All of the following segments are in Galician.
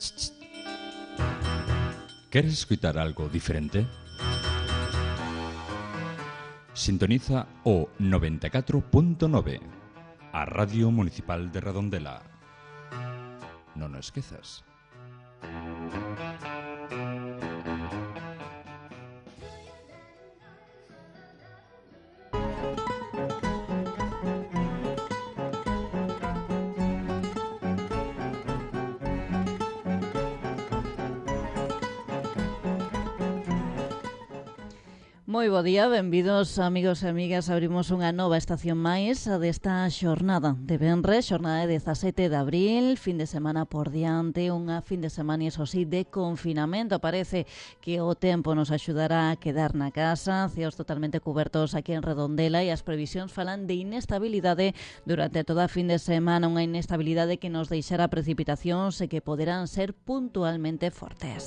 ¿Queres escuchar algo diferente? Sintoniza o 94.9, a Radio Municipal de Redondela. Non o esquezas. Moi bo día, benvidos amigos e amigas. Abrimos unha nova estación máis desta xornada de venres, xornada de 17 de abril, fin de semana por diante, unha fin de semana, iso sí, de confinamento. Parece que o tempo nos axudará a quedar na casa, cieos totalmente cubertos aquí en Redondela e as previsións falan de inestabilidade durante toda a fin de semana, unha inestabilidade que nos deixará precipitacións e que poderán ser puntualmente fortes.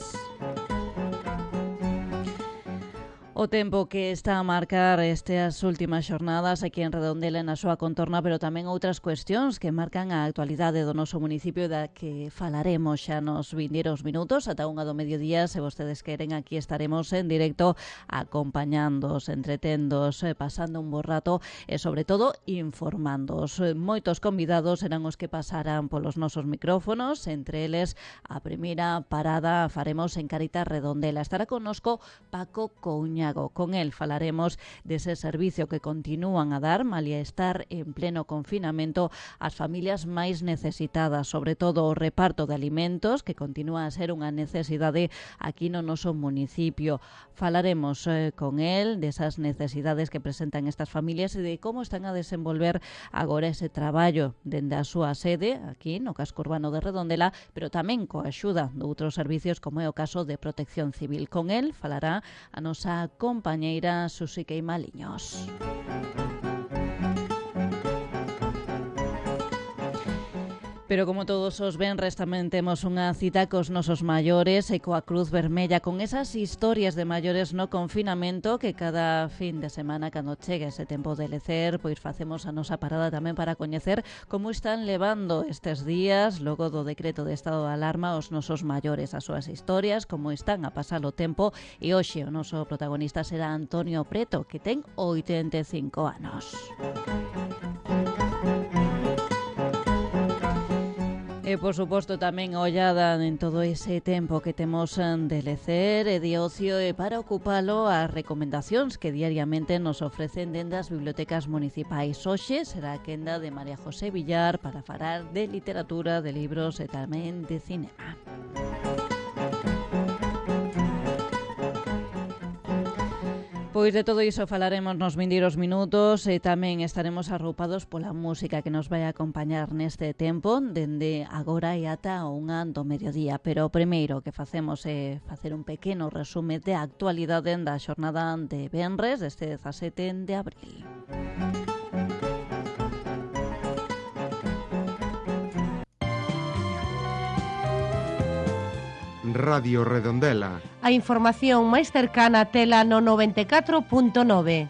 O tempo que está a marcar estas últimas xornadas aquí en Redondela e na súa contorna, pero tamén outras cuestións que marcan a actualidade do noso municipio da que falaremos xa nos vindeiros minutos ata unha do mediodía. Se vostedes queren, aquí estaremos en directo acompañándoos, entretendos, pasando un bo rato e sobre todo informándoos. Moitos convidados serán os que pasarán polos nosos micrófonos, entre eles a primeira parada faremos en Caritas Redondela. Estará connosco Paco Couña. Con él falaremos dese servicio que continúan a dar, malia estar en pleno confinamento, ás familias máis necesitadas, sobre todo o reparto de alimentos, que continúa a ser unha necesidade aquí no noso municipio. Falaremos con él desas necesidades que presentan estas familias e de como están a desenvolver agora ese traballo dende a súa sede, aquí no casco urbano de Redondela, pero tamén coa axuda de outros servicios, como é o caso de Protección Civil. Con él falará a nosa compañeira Susi Queimaliños. Pero como todos os venres tamén temos unha cita cos nosos maiores e coa Cruz Vermella, con esas historias de maiores no confinamento que cada fin de semana, cando chegue ese tempo de lecer, pois facemos a nosa parada tamén para coñecer como están levando estes días, logo do decreto de estado de alarma, os nosos maiores, as súas historias, como están a pasar o tempo. E hoxe o noso protagonista será Antonio Preto, que ten 85 anos. E, por suposto, tamén ollada en todo ese tempo que temos de lecer e de ocio e para ocupalo as recomendacións que diariamente nos ofrecen dende as bibliotecas municipais. Hoxe será a quenda de María José Villar para falar de literatura, de libros e tamén de cinema. Pois de todo iso falaremos nos vindeiros minutos e tamén estaremos arroupados pola música que nos vai a acompañar neste tempo dende agora e ata unha do mediodía. Pero o primeiro que facemos é facer un pequeno resume de actualidade da xornada de venres deste 17 de abril. Radio Redondela. A información máis cercana tela no 94.9.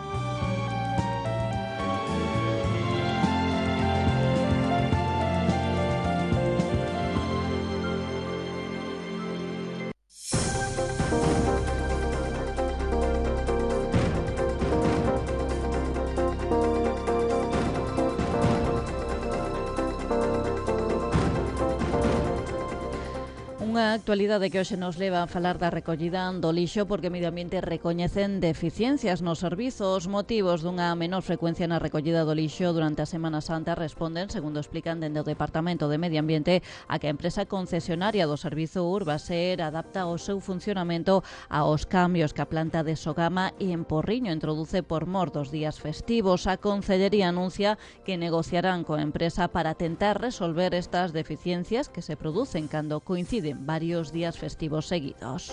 Unha actualidade que hoxe nos leva a falar da recollida do lixo, porque Medio Ambiente recoñecen deficiencias nos servizos. Os motivos dunha menor frecuencia na recollida do lixo durante a Semana Santa responden, segundo explican dende o Departamento de Medio Ambiente, a que a empresa concesionaria do servizo Urbaser adapta o seu funcionamento aos cambios que a planta de Sogama e en Porriño introduce por mor dos días festivos. A Concellería anuncia que negociarán coa empresa para tentar resolver estas deficiencias que se producen cando coinciden varios días festivos seguidos.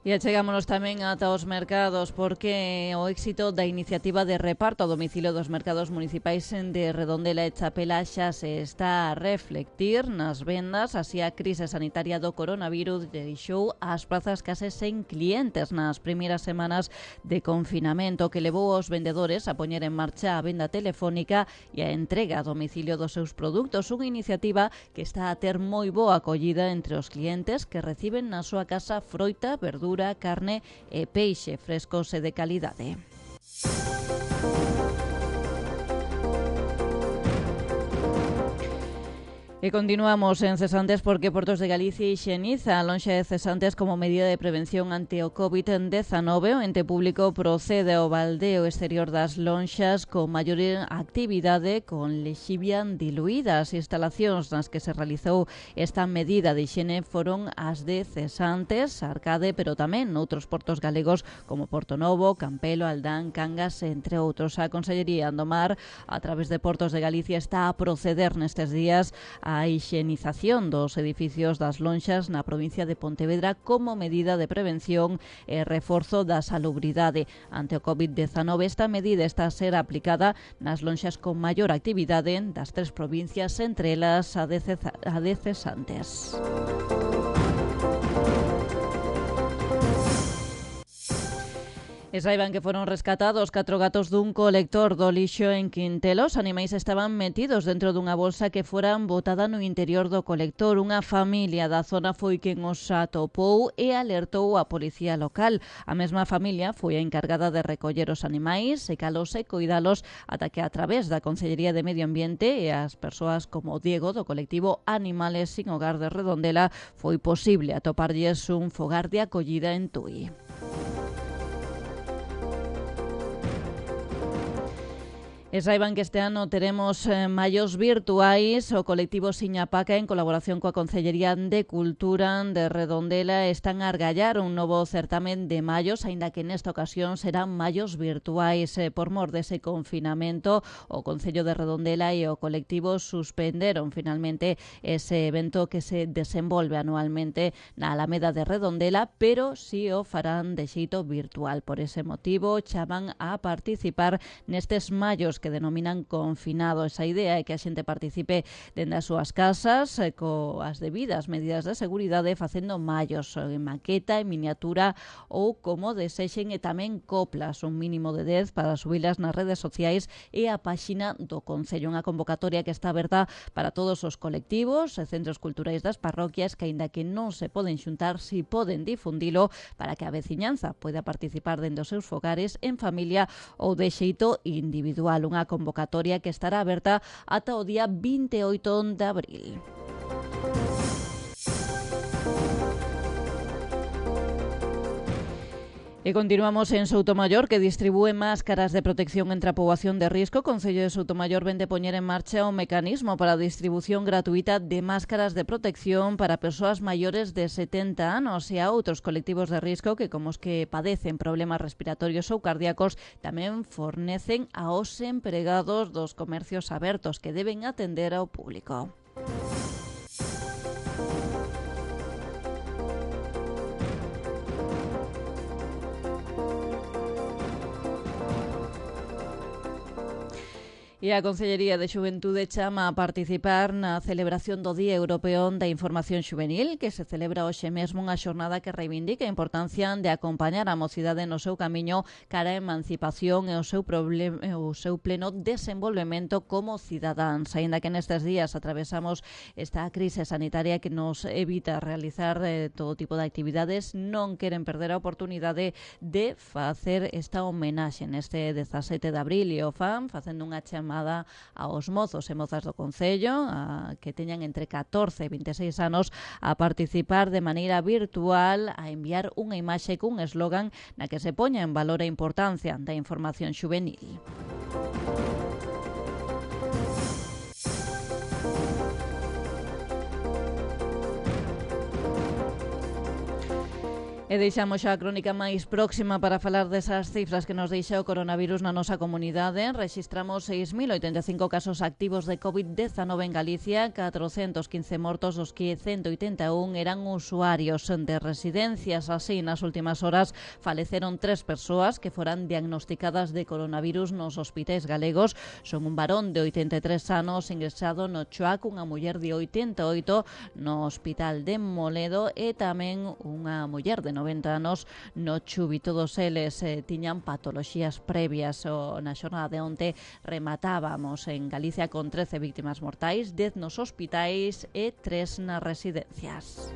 E achegámonos tamén ata os mercados porque o éxito da iniciativa de reparto a domicilio dos mercados municipais de Redondela e Chapela xa se está a reflectir nas vendas. Así a crise sanitaria do coronavirus deixou as prazas case sen clientes nas primeiras semanas de confinamento, que levou aos vendedores a poñer en marcha a venda telefónica e a entrega a domicilio dos seus produtos. Unha iniciativa que está a ter moi boa acollida entre os clientes que reciben na súa casa froita, verdura, carne e peixe frescos e de calidade. E continuamos en cesantes porque Portos de Galicia hixieniza a lonxa de cesantes como medida de prevención ante o COVID-19. O ente público procede ao baldeo exterior das lonxas con maior actividade con lexivia diluída. As instalacións nas que se realizou esta medida de hixiene foron as de Cesantes, Arcade, pero tamén noutros portos galegos como Porto Novo, Campelo, Aldán, Cangas, entre outros. A Consellería do Mar, a través de Portos de Galicia, está a proceder nestes días a hixienización dos edificios das lonxas na provincia de Pontevedra como medida de prevención e reforzo da salubridade. Ante o COVID-19, esta medida está a ser aplicada nas lonxas con maior actividade das 3 provincias, entre elas a de Cesantes. E saiban que foron rescatados 4 gatos dun colector do lixo en Quintelo. Os animais estaban metidos dentro dunha bolsa que foran botada no interior do colector. Unha familia da zona foi quen os atopou e alertou a policía local. A mesma familia foi a encargada de recoller os animais, secalos e coidalos ata que a través da Consellería de Medio Ambiente e as persoas como Diego do colectivo Animales Sin Hogar de Redondela foi posible atoparlles un fogar de acollida en Tui. E saiban que este ano teremos mallos virtuais. O colectivo Siñapaca, en colaboración coa Consellería de Cultura de Redondela, están a argallar un novo certamen de mallos, aínda que nesta ocasión serán mallos virtuais. Por mor dese confinamento, o Concello de Redondela e o colectivo suspenderon finalmente ese evento que se desenvolve anualmente na Alameda de Redondela, pero si o farán de xeito virtual. Por ese motivo, chaman a participar nestes mallos que denominan confinados. A idea é que a xente participe dende as súas casas coas debidas medidas de seguridade, facendo mallos en maqueta, en miniatura ou como desexen, e tamén coplas, un mínimo de 10 para subilas nas redes sociais e a páxina do Concello. Unha convocatoria que está aberta para todos os colectivos e centros culturais das parroquias que, aínda que non se poden xuntar, si poden difundilo para que a veciñanza poida participar dende os seus fogares, en familia ou de xeito individual. Unha convocatoria que estará aberta ata o día 28 de abril. E continuamos en Soutomaior, que distribúe máscaras de protección entre a poboación de risco. O Concello de Soutomaior vende poñer en marcha un mecanismo para a distribución gratuita de máscaras de protección para persoas maiores de 70 anos e a outros colectivos de risco que, como os que padecen problemas respiratorios ou cardíacos, tamén fornecen aos empregados dos comercios abertos que deben atender ao público. E a Consellería de Xuventude chama a participar na celebración do Día Europeo da Información Xuvenil, que se celebra hoxe mesmo, unha xornada que reivindica a importancia de acompañar a mocidade no seu camiño cara á emancipación e o seu pleno desenvolvemento como cidadáns. Aínda que nestes días atravesamos esta crise sanitaria que nos evita realizar todo tipo de actividades, non queren perder a oportunidade de facer esta homenaxe neste 17 de abril, e o fan facendo unha chamada aos mozos e mozas do Concello que teñan entre 14 e 26 anos a participar de maneira virtual, a enviar unha imaxe cun eslogan na que se poña en valor a importancia da información xuvenil. E E deixamos xa a crónica máis próxima para falar desas cifras que nos deixa o coronavirus na nosa comunidade. Rexistramos 6.085 casos activos de COVID-19 en Galicia, 415 mortos, dos que 181 eran usuarios de residencias. Así, nas últimas horas faleceron 3 persoas que foran diagnosticadas de coronavirus nos hospitais galegos. Son un varón de 83 anos ingresado no Choac, unha muller de 88 no Hospital de Moledo e tamén unha muller de 90 anos no Chubi. Todos eles tiñan patoloxías previas. Na xornada de onte rematábamos en Galicia con 13 víctimas mortais, 10 nos hospitais e 3 nas residencias.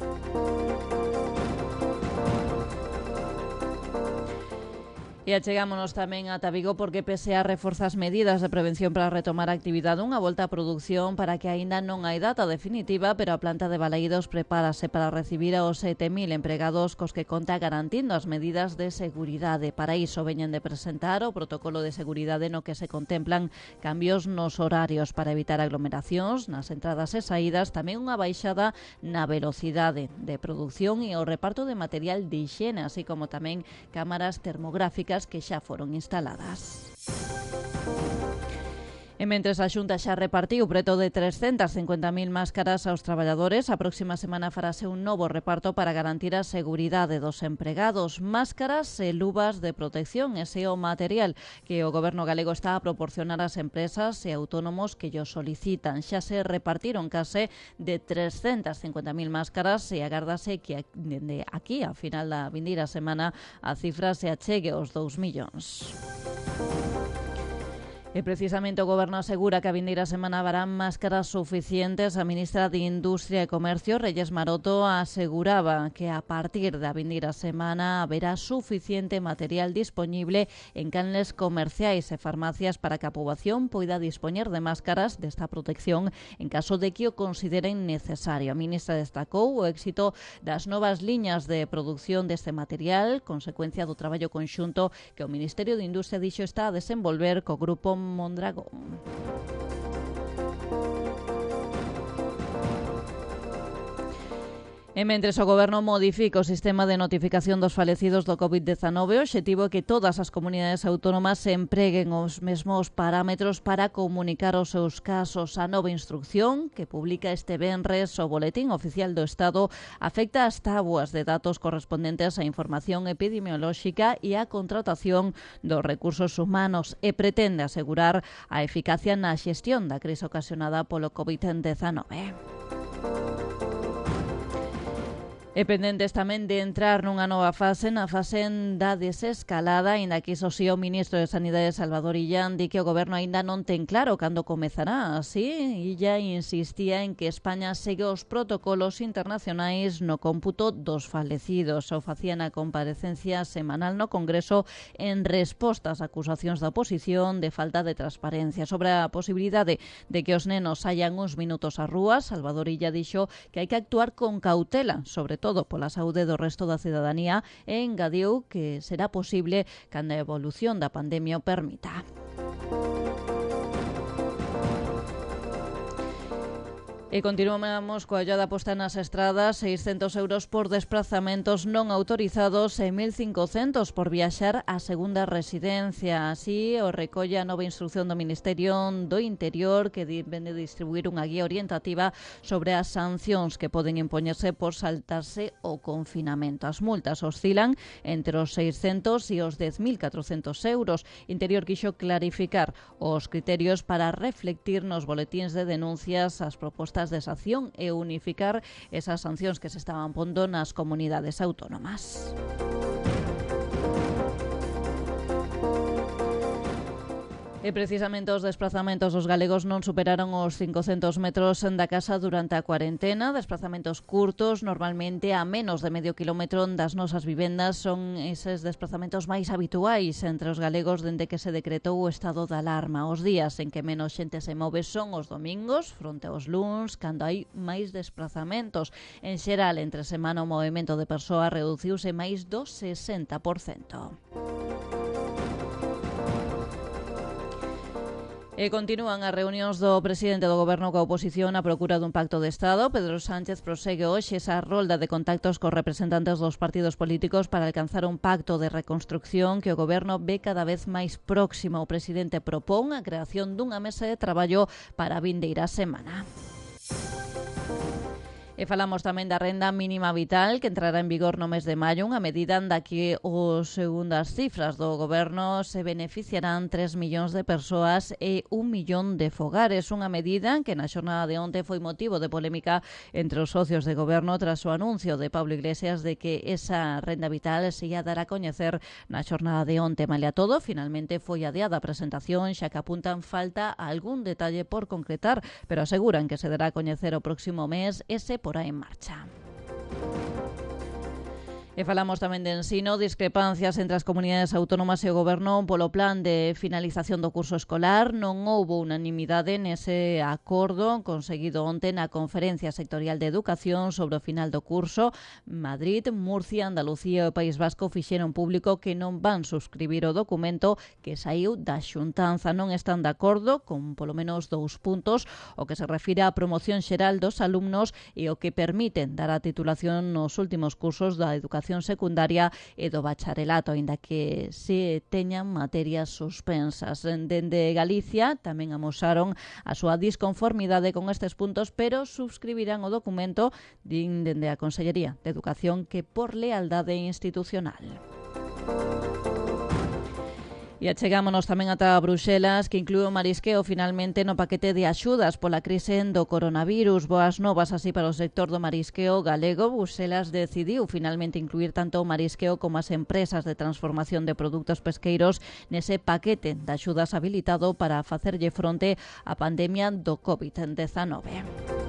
E achegámonos tamén ata Vigo porque PSA reforza as medidas de prevención para retomar a actividade, unha volta a produción para que aínda non hai data definitiva, pero a planta de Balaídos prepárase para recibir aos 7.000 empregados cos que conta garantindo as medidas de seguridade. Para iso veñen de presentar o protocolo de seguridade no que se contemplan cambios nos horarios para evitar aglomeracións nas entradas e saídas, tamén unha baixada na velocidade de produción e o reparto de material de hixiene, así como tamén cámaras termográficas que xa foron instaladas. E mentres a Xunta xa repartiu preto de 350.000 máscaras aos traballadores, a próxima semana farase un novo reparto para garantir a seguridade dos empregados. Máscaras e luvas de protección, ese é o material que o Goberno galego está a proporcionar ás empresas e autónomos que llo solicitan. Xa se repartiron case de 350.000 máscaras e agárdase que dende aquí, a final da vindeira semana, a cifra se achegue aos 2 millóns. E precisamente o Goberno asegura que a vindeira semana haberán máscaras suficientes. A ministra de Industria e Comercio, Reyes Maroto, aseguraba que a partir da vindeira semana haberá suficiente material disponible en canles comerciais e farmacias para que a poboación poida dispoñer de máscaras desta protección en caso de que o consideren necesario. A ministra destacou o éxito das novas liñas de produción deste material, consecuencia do traballo conxunto que o Ministerio de Industria dixo está a desenvolver co grupo Mondragón. E mentres o Goberno modifica o sistema de notificación dos falecidos do COVID-19, o obxectivo é que todas as comunidades autónomas se empreguen os mesmos parámetros para comunicar os seus casos. A nova instrucción, que publica este venres o Boletín Oficial do Estado, afecta as tábuas de datos correspondentes á información epidemiolóxica e á contratación dos recursos humanos e pretende asegurar a eficacia na xestión da crise ocasionada polo COVID-19. E pendentes tamén de entrar nunha nova fase, na fase da desescalada, aínda que iso si o ministro de Sanidade Salvador Illán di que o Goberno aínda non ten claro cando comezará. Así, Illa insistía en que España segue os protocolos internacionais no cómputo dos falecidos. O facía na comparecencia semanal no Congreso en resposta ás acusacións da oposición de falta de transparencia. Sobre a posibilidade de que os nenos saian uns minutos ás rúas, Salvador Illa dixo que hai que actuar con cautela, sobre todo pola saúde do resto da cidadanía, e engadiu que será posible cando a evolución da pandemia o permita. E continuamos coa ollada posta nas estradas, 600 euros por desplazamentos non autorizados e 1.500 por viaxar á segunda residencia. Así o recolle a nova instrucción do Ministerio do Interior, que vende distribuir unha guía orientativa sobre as sancións que poden impoñerse por saltarse o confinamento. As multas oscilan entre os 600 e os 10.400 euros. Interior quixo clarificar os criterios para reflectir nos boletíns de denuncias as propostas de sanción e unificar esas sancións que se estaban pondo nas comunidades autónomas. E precisamente os desplazamentos dos galegos non superaron os 500 metros da casa durante a cuarentena. Desplazamentos curtos, normalmente a menos de medio kilómetro das nosas vivendas, son eses desplazamentos máis habituais entre os galegos dende que se decretou o estado de alarma. Os días en que menos xente se move son os domingos, fronte aos luns, cando hai máis desplazamentos. En xeral, entre semana o movimento de persoas reduciuse máis do 60%. E continúan as reunións do presidente do Goberno coa oposición á procura dun pacto de Estado. Pedro Sánchez prosegue hoxe esa rolda de contactos cos representantes dos partidos políticos para alcanzar un pacto de reconstrucción que o Goberno ve cada vez máis próximo. O presidente propón a creación dunha mesa de traballo para a vindeira semana. E falamos tamén da renda mínima vital que entrará en vigor no mes de maio, unha medida da que, segundo as cifras do Goberno, se beneficiarán 3 millóns de persoas e 1 millón de fogares. Unha medida que na xornada de onte foi motivo de polémica entre os socios de Goberno tras o anuncio de Pablo Iglesias de que esa renda vital se ia dar a coñecer na xornada de onte. Malia todo, finalmente foi adiada a presentación, xa que apuntan falta algún detalle por concretar, pero aseguran que se dará a coñecer o próximo mes e se porá en marcha. E falamos tamén de ensino, discrepancias entre as comunidades autónomas e o Goberno polo plan de finalización do curso escolar. Non houbo unanimidade nese acordo conseguido onte na Conferencia Sectorial de Educación sobre o final do curso. Madrid, Murcia, Andalucía e o País Vasco fixeron público que non van suscribir o documento que saiu da xuntanza. Non están de acordo con polo menos 2 puntos, o que se refire á promoción xeral dos alumnos e o que permiten dar a titulación nos últimos cursos da educación secundaria e do bacharelato, aínda que se teñan materias suspensas. Dende Galicia tamén amosaron a súa disconformidade con estes puntos, pero subscribirán o documento, din dende a Consellería de Educación, que por lealdade institucional. E achegámonos tamén ata Bruxelas, que inclúe o marisqueo finalmente no paquete de axudas pola crise do coronavirus. Boas novas así para o sector do marisqueo galego. Bruxelas decidiu finalmente incluir tanto o marisqueo como as empresas de transformación de produtos pesqueiros nese paquete de axudas habilitado para facerlle fronte á pandemia do COVID-19.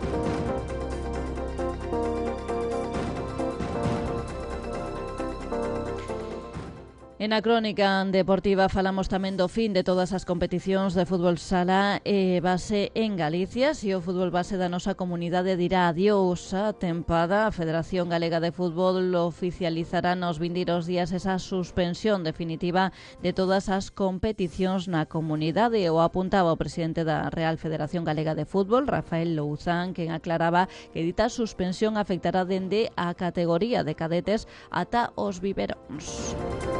En a crónica deportiva falamos tamén do fin de todas as competicións de fútbol sala e base en Galicia. Si o fútbol base da nosa comunidade dirá adiós á tempada, a Federación Galega de Fútbol oficializará nos vindeiros días esa suspensión definitiva de todas as competicións na comunidade. O apuntaba o presidente da Real Federación Galega de Fútbol, Rafael Louzán, quen aclaraba que dita suspensión afectará dende a categoría de cadetes ata os biberóns.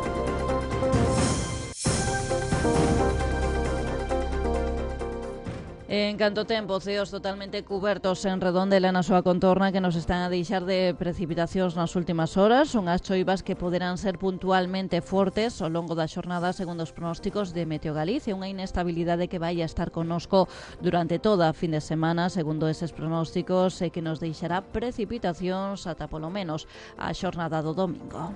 En canto tempo, ceos totalmente cubertos en Redondela na súa contorna que nos están a deixar de precipitacións nas últimas horas. Unhas choivas que poderán ser puntualmente fortes ao longo da xornada, segundo os pronósticos de Meteo Galicia. Unha inestabilidade que vai a estar connosco durante toda a fin de semana, segundo eses pronósticos, e que nos deixará precipitacións ata polo menos a xornada do domingo.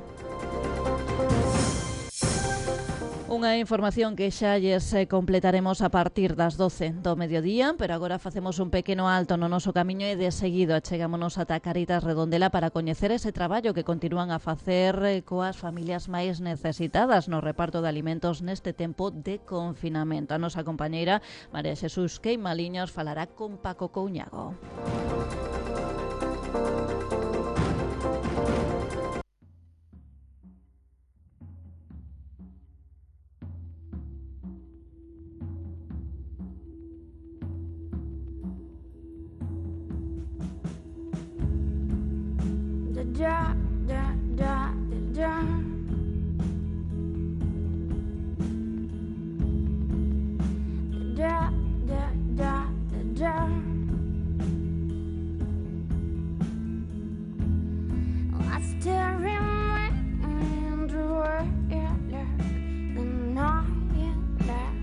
Unha información que xa lles completaremos a partir das 12 do mediodía, pero agora facemos un pequeno alto no noso camiño e de seguido achegámonos ata Caritas Redondela para coñecer ese traballo que continúan a facer coas familias máis necesitadas no reparto de alimentos neste tempo de confinamento. A nosa compañeira María Xesús Queimaliños falará con Paco Couñago. Da da da da. Da da da da. I still remember where you looked the night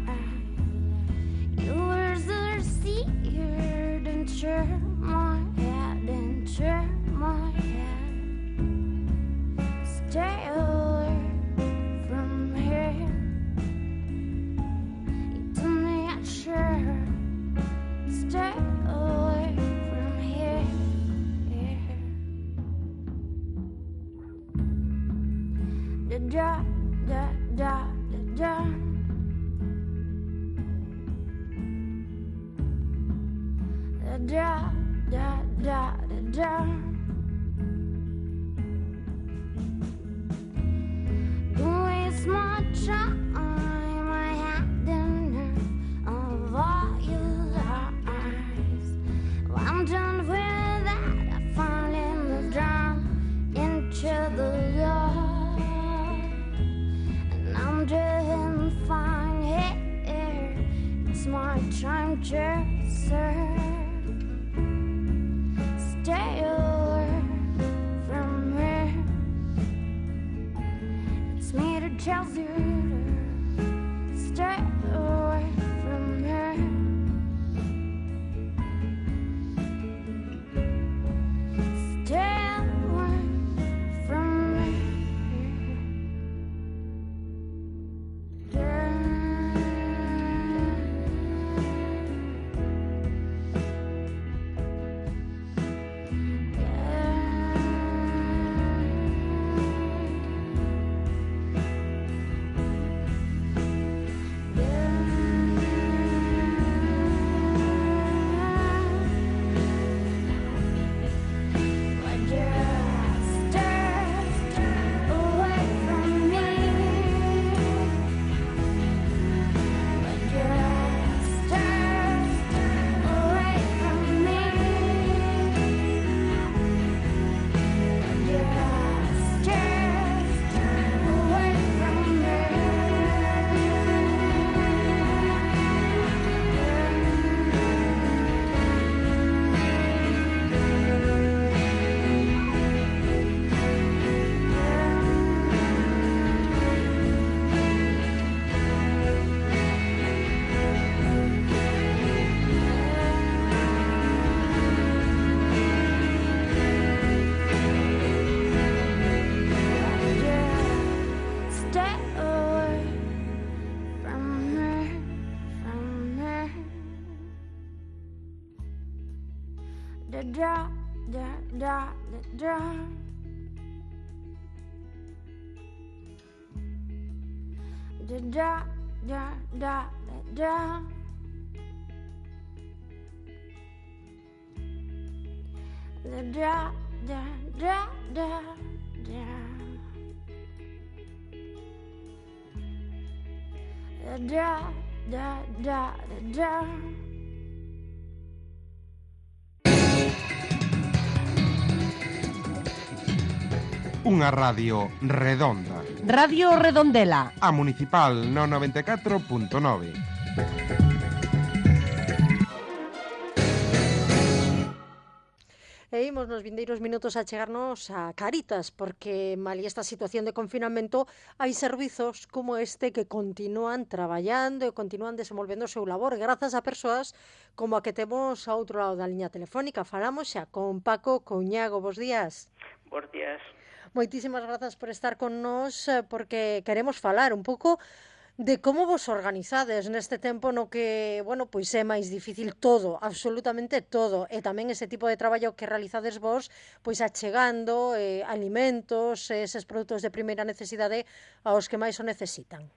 you were so scared and turn my head and turn my head. Stay away from here. You told me I should stay away from here. Da da da da da. Da da da da da. Don't waste my time. I had dinner of all It's my time chaser. Stay away from me. It's me that tells you to stay away from me. Stay away from me. Yeah. Da da da da da da da da da da da da da da da da da da. Unha radio redonda. Radio Redondela. A municipal no 94.9. E imos nos vindeiros minutos a chegarnos a Cáritas, porque mali esta situación de confinamento hai servizos como este que continúan traballando e continúan desenvolvendo o seu labor grazas a persoas como a que temos ao outro lado da liña telefónica. Falamos xa con Paco Couñago. Bos días. Bos días. Moitísimas grazas por estar con nós, porque queremos falar un pouco de como vos organizades neste tempo no que, bueno, pois é máis difícil todo, absolutamente todo, e tamén ese tipo de traballo que realizades vos, pois achegando alimentos, eses produtos de primeira necesidade aos que máis o necesitan.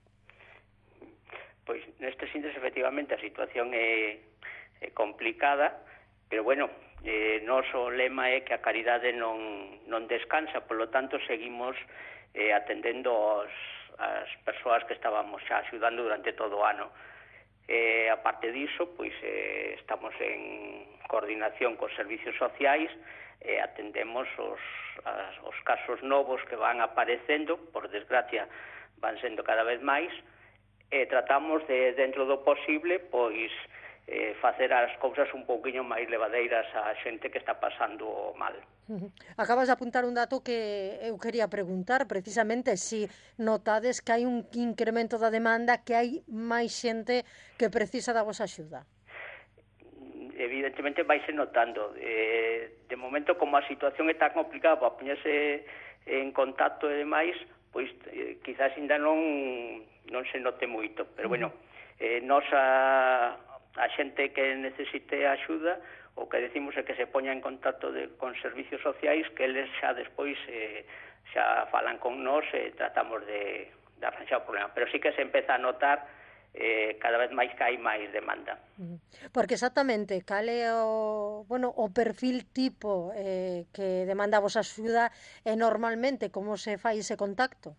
Pois nestes intres, efectivamente, a situación é complicada, pero bueno, noso lema é que a caridade non descansa, polo tanto seguimos atendendo as persoas que estábamos xa axudando durante todo o ano. A parte diso, pois estamos en coordinación cos servicios sociais, atendemos os casos novos que van aparecendo, por desgracia van sendo cada vez máis, e tratamos de, dentro do posible, pois facer as cousas un pouquiño máis levadeiras á xente que está pasando mal. Acabas de apuntar un dato que eu quería preguntar, precisamente, si notades que hai un incremento da demanda, que hai máis xente que precisa da vosa axuda. Evidentemente vaise notando. De momento, como a situación é tan complicada para poñerse en contacto e demais, pois quizás ainda non se note moito, pero bueno, nos a xente que necesite axuda, o que decimos é que se poña en contacto con servicios sociais, que eles xa despois xa falan con nós e tratamos de arranxar o problema. Pero sí que se empeza a notar cada vez máis que hai máis demanda. Porque exactamente, cal é o perfil tipo que demanda a vosa axuda e normalmente como se fai ese contacto?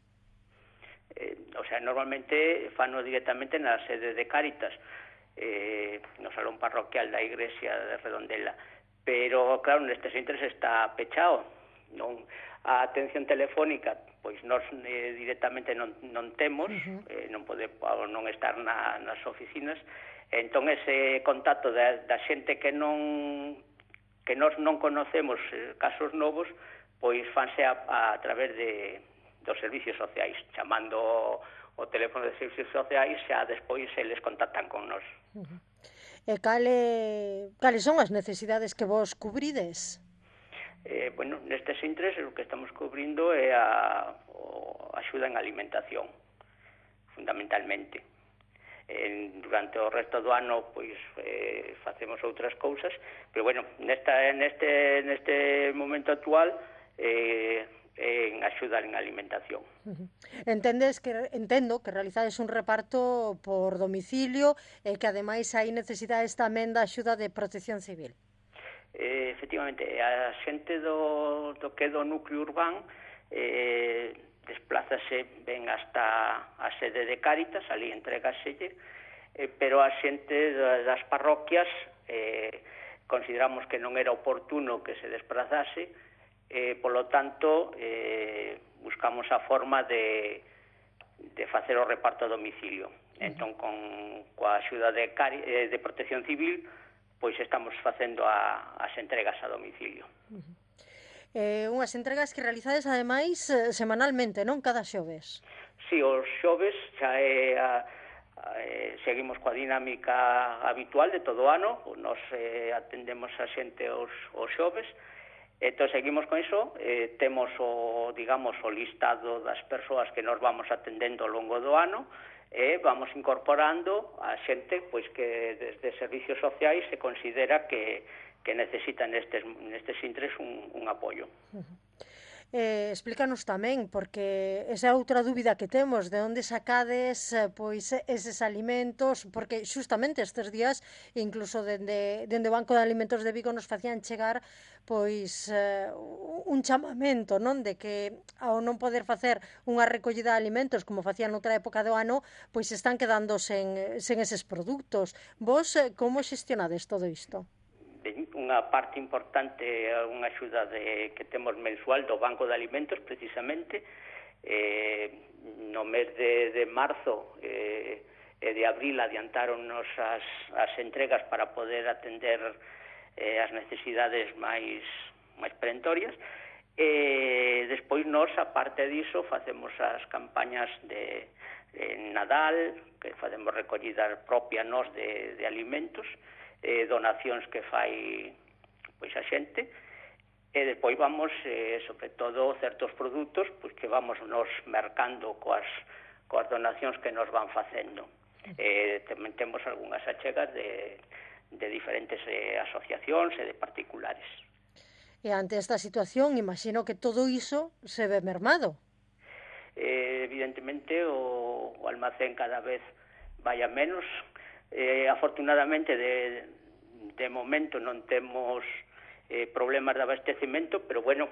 Normalmente fano directamente na sede de Cáritas, no salón parroquial da igrexa de Redondela, pero claro, nestes intres está pechado, non a atención telefónica, pois nós directamente non temos, non pode non estar nas oficinas, Entón, ese contacto da xente que nós non conocemos, casos novos, pois fanse a través dos servicios sociais, chamando o teléfono de servicios sociais, xa despois eles contactan con nós. E cales son as necesidades que vos cubrides? Bueno, nestes intres o que estamos cubrindo é a axuda en alimentación, fundamentalmente. Durante o resto do ano pois facemos outras cousas, pero bueno, neste momento actual en axuda en alimentación. Entendo que realizades un reparto por domicilio e que ademais hai necesidades tamén da axuda de Protección Civil. Efectivamente, a xente do que é do núcleo urbán desplázase ben hasta a sede de Cáritas, ali entregaselle, pero a xente das parroquias consideramos que non era oportuno que se desplazase, polo tanto buscamos a forma de facer o reparto a domicilio. Entón, coa axuda de Protección Civil, pois estamos facendo as entregas a domicilio. Unhas entregas que realizades ademais semanalmente, non? Cada xoves. Si, os xoves xa seguimos coa dinámica habitual de todo o ano, nos atendemos a xente os xoves, entón seguimos con iso, temos o listado das persoas que nos vamos atendendo ao longo do ano, e vamos incorporando a xente pois que desde servicios sociais se considera que necesitan nestes intres un apoio. Explícanos tamén, porque esa é outra dúbida que temos, de onde sacades pois eses alimentos, porque xustamente estes días, incluso dende o Banco de Alimentos de Vigo nos facían chegar pois un chamamento, non, de que ao non poder facer unha recollida de alimentos como facían noutra época do ano, pois están quedando sen eses produtos. Vos como xestionades todo isto? Unha parte importante é unha axuda que temos mensual do Banco de Alimentos, precisamente. No mes de marzo e de abril adiantáronnos as entregas para poder atender as necesidades máis perentorias. Despois nós, aparte diso, facemos as campañas de Nadal, que facemos recollida propia nós de alimentos, donacións que fai pois a xente, e despois vamos, sobre todo, certos produtos pois que vamos nos mercando coas donacións que nos van facendo. Tamén temos algunhas achegas de diferentes asociacións e de particulares. E ante esta situación, imagino que todo iso se ve mermado. Evidentemente, o almacén cada vez vai a menos. Afortunadamente, de momento non temos problemas de abastecimento, pero bueno,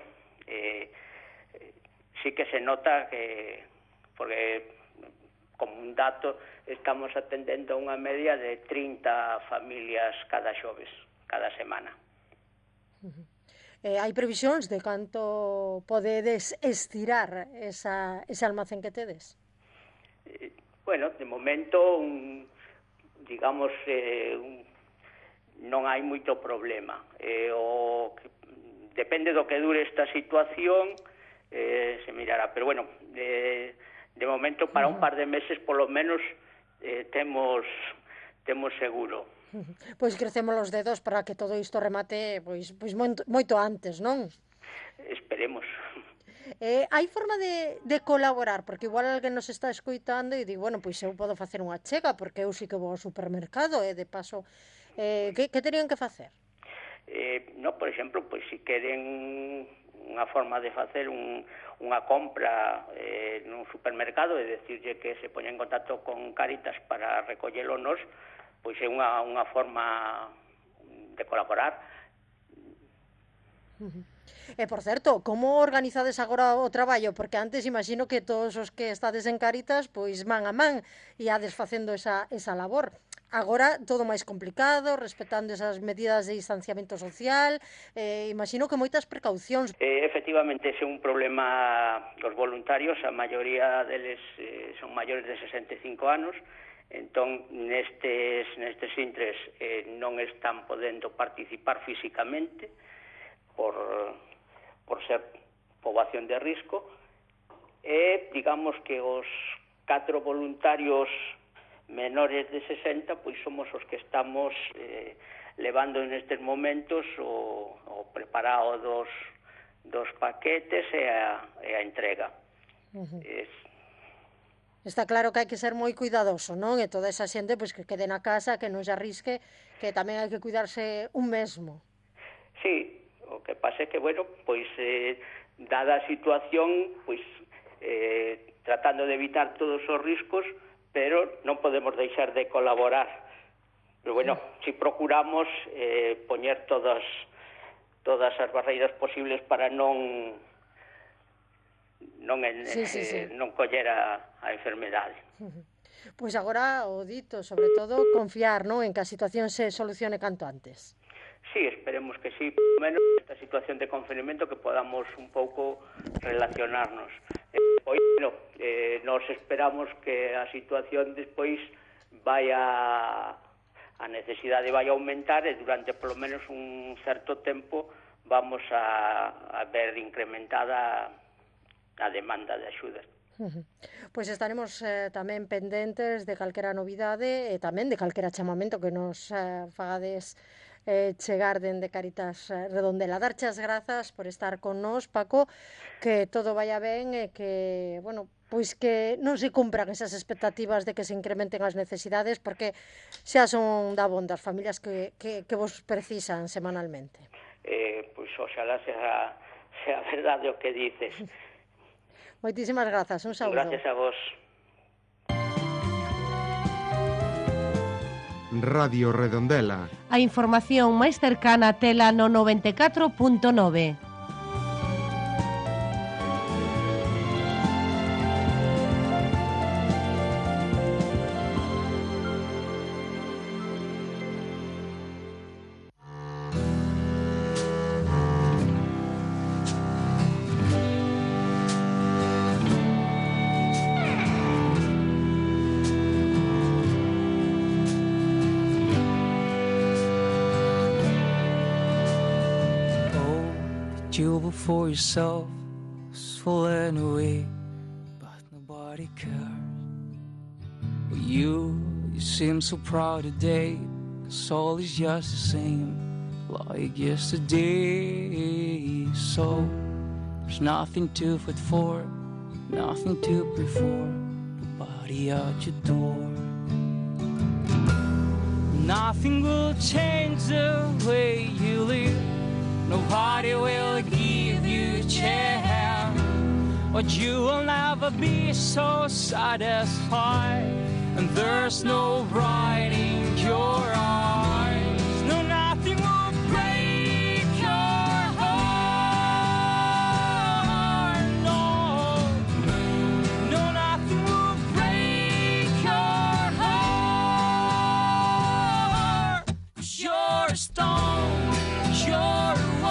sí que se nota que, porque como un dato, estamos atendendo unha media de 30 familias cada xoves, cada semana. Hai previsións de canto podedes estirar ese almacén que tedes? Bueno, de momento, digamos, non hai moito problema. Depende do que dure esta situación, se mirará. Pero bueno, de momento, para un par de meses, polo menos, temos seguro. Pois crecemos os dedos para que todo isto remate pois moito antes, non? Esperemos. Hai forma de colaborar, porque igual alguén nos está escoitando e di, bueno, pois eu podo facer unha chega, porque eu sí que vou ao supermercado e de paso, que terían que facer? No, por exemplo, pois se queren unha forma de facer unha compra nun supermercado e decirlle que se poña en contacto con Cáritas para recollelo nos, pois é unha forma de colaborar. E, por certo, como organizades agora o traballo? Porque antes imagino que todos os que estades en Cáritas, pois man a man, iades facendo esa labor. Agora todo máis complicado, respetando esas medidas de distanciamento social, imagino que moitas precaucións. Efectivamente, ese é un problema dos voluntarios, a maioría deles son maiores de 65 anos, Entón, nestes intres non están podendo participar físicamente por ser poboación de risco, e digamos que os 4 voluntarios menores de 60 pois somos os que estamos levando nestes momentos o preparado dos paquetes e a entrega. Está claro que hai que ser moi cuidadoso, non? E toda esa xente pois, que quede na casa, que non se arrisque, que tamén hai que cuidarse un mesmo. Sí, o que pasa é que, bueno, pois, dada a situación, pois, tratando de evitar todos os riscos, pero non podemos deixar de colaborar. Pero, bueno, si procuramos poñer todas as barreiras posibles para non coller a enfermedade. Pois agora o dito, sobre todo, confiar, non, en que a situación se solucione canto antes. Sí, esperemos que sí, por lo menos esta situación de confinamento que podamos un pouco relacionarnos. Bueno, nos esperamos que a situación despois a necesidade vai aumentar e durante polo menos un certo tempo vamos a ver incrementada a demanda de axudas. Pois estaremos tamén pendentes de calquera novidade e tamén de calquera chamamento que nos fagades chegar dende Cáritas Redondela. Darche as grazas por estar con nós, Paco, que todo vaya ben e que, bueno, pois que non se cumpran esas expectativas de que se incrementen as necesidades, porque xa son da bon das familias que vos precisan semanalmente. Pois oxalá sea verdade o que dices. Moitísimas grazas, un saúdo. Gracias a vos. Radio Redondela. A información máis cercana tela no 94.9. You before yourself was falling away, but nobody cared. But you seem so proud today, 'cause all is just the same like yesterday. So there's nothing to fight for, nothing to pray for, nobody at your door. Nothing will change the way you live, nobody will give you a chance, but you will never be so satisfied, and there's no pride in your eyes. No, nothing will break your heart. No, no, nothing will break your heart. 'Cause you're a stone, you're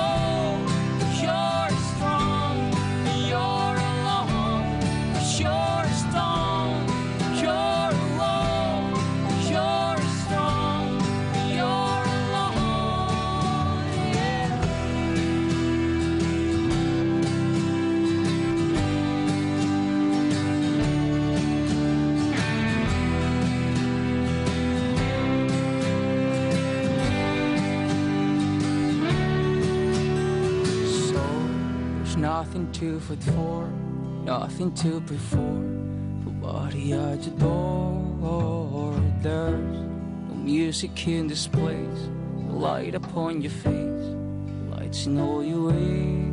nothing to fight for, nothing to pray for, nobody at your door. There's no music in this place, the light upon your face, lights in all your ways.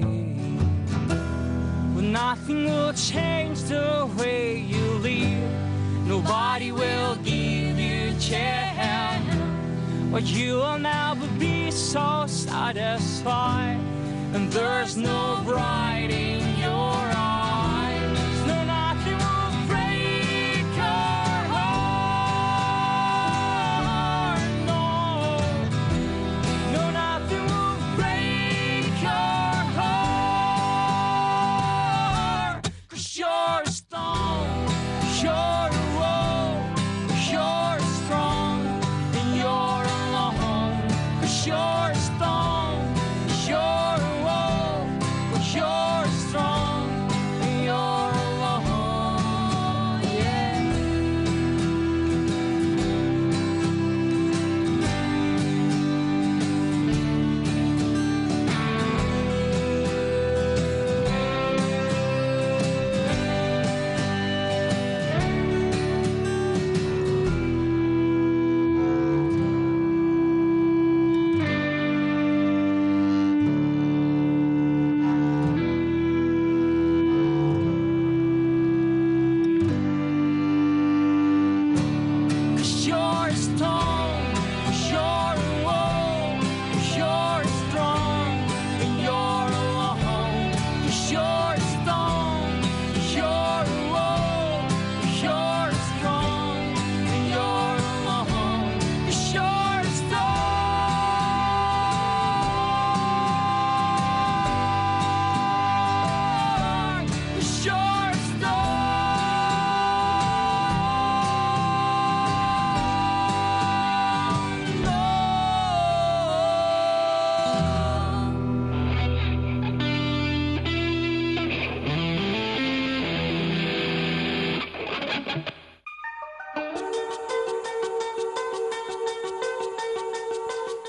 Well, nothing will change the way you live, nobody will give you a chance, but you will never be so satisfied, and there's no pride in your eyes. No, nothing will break your heart. No, no, nothing will break your heart. 'Cause you're a stone, you're a rock,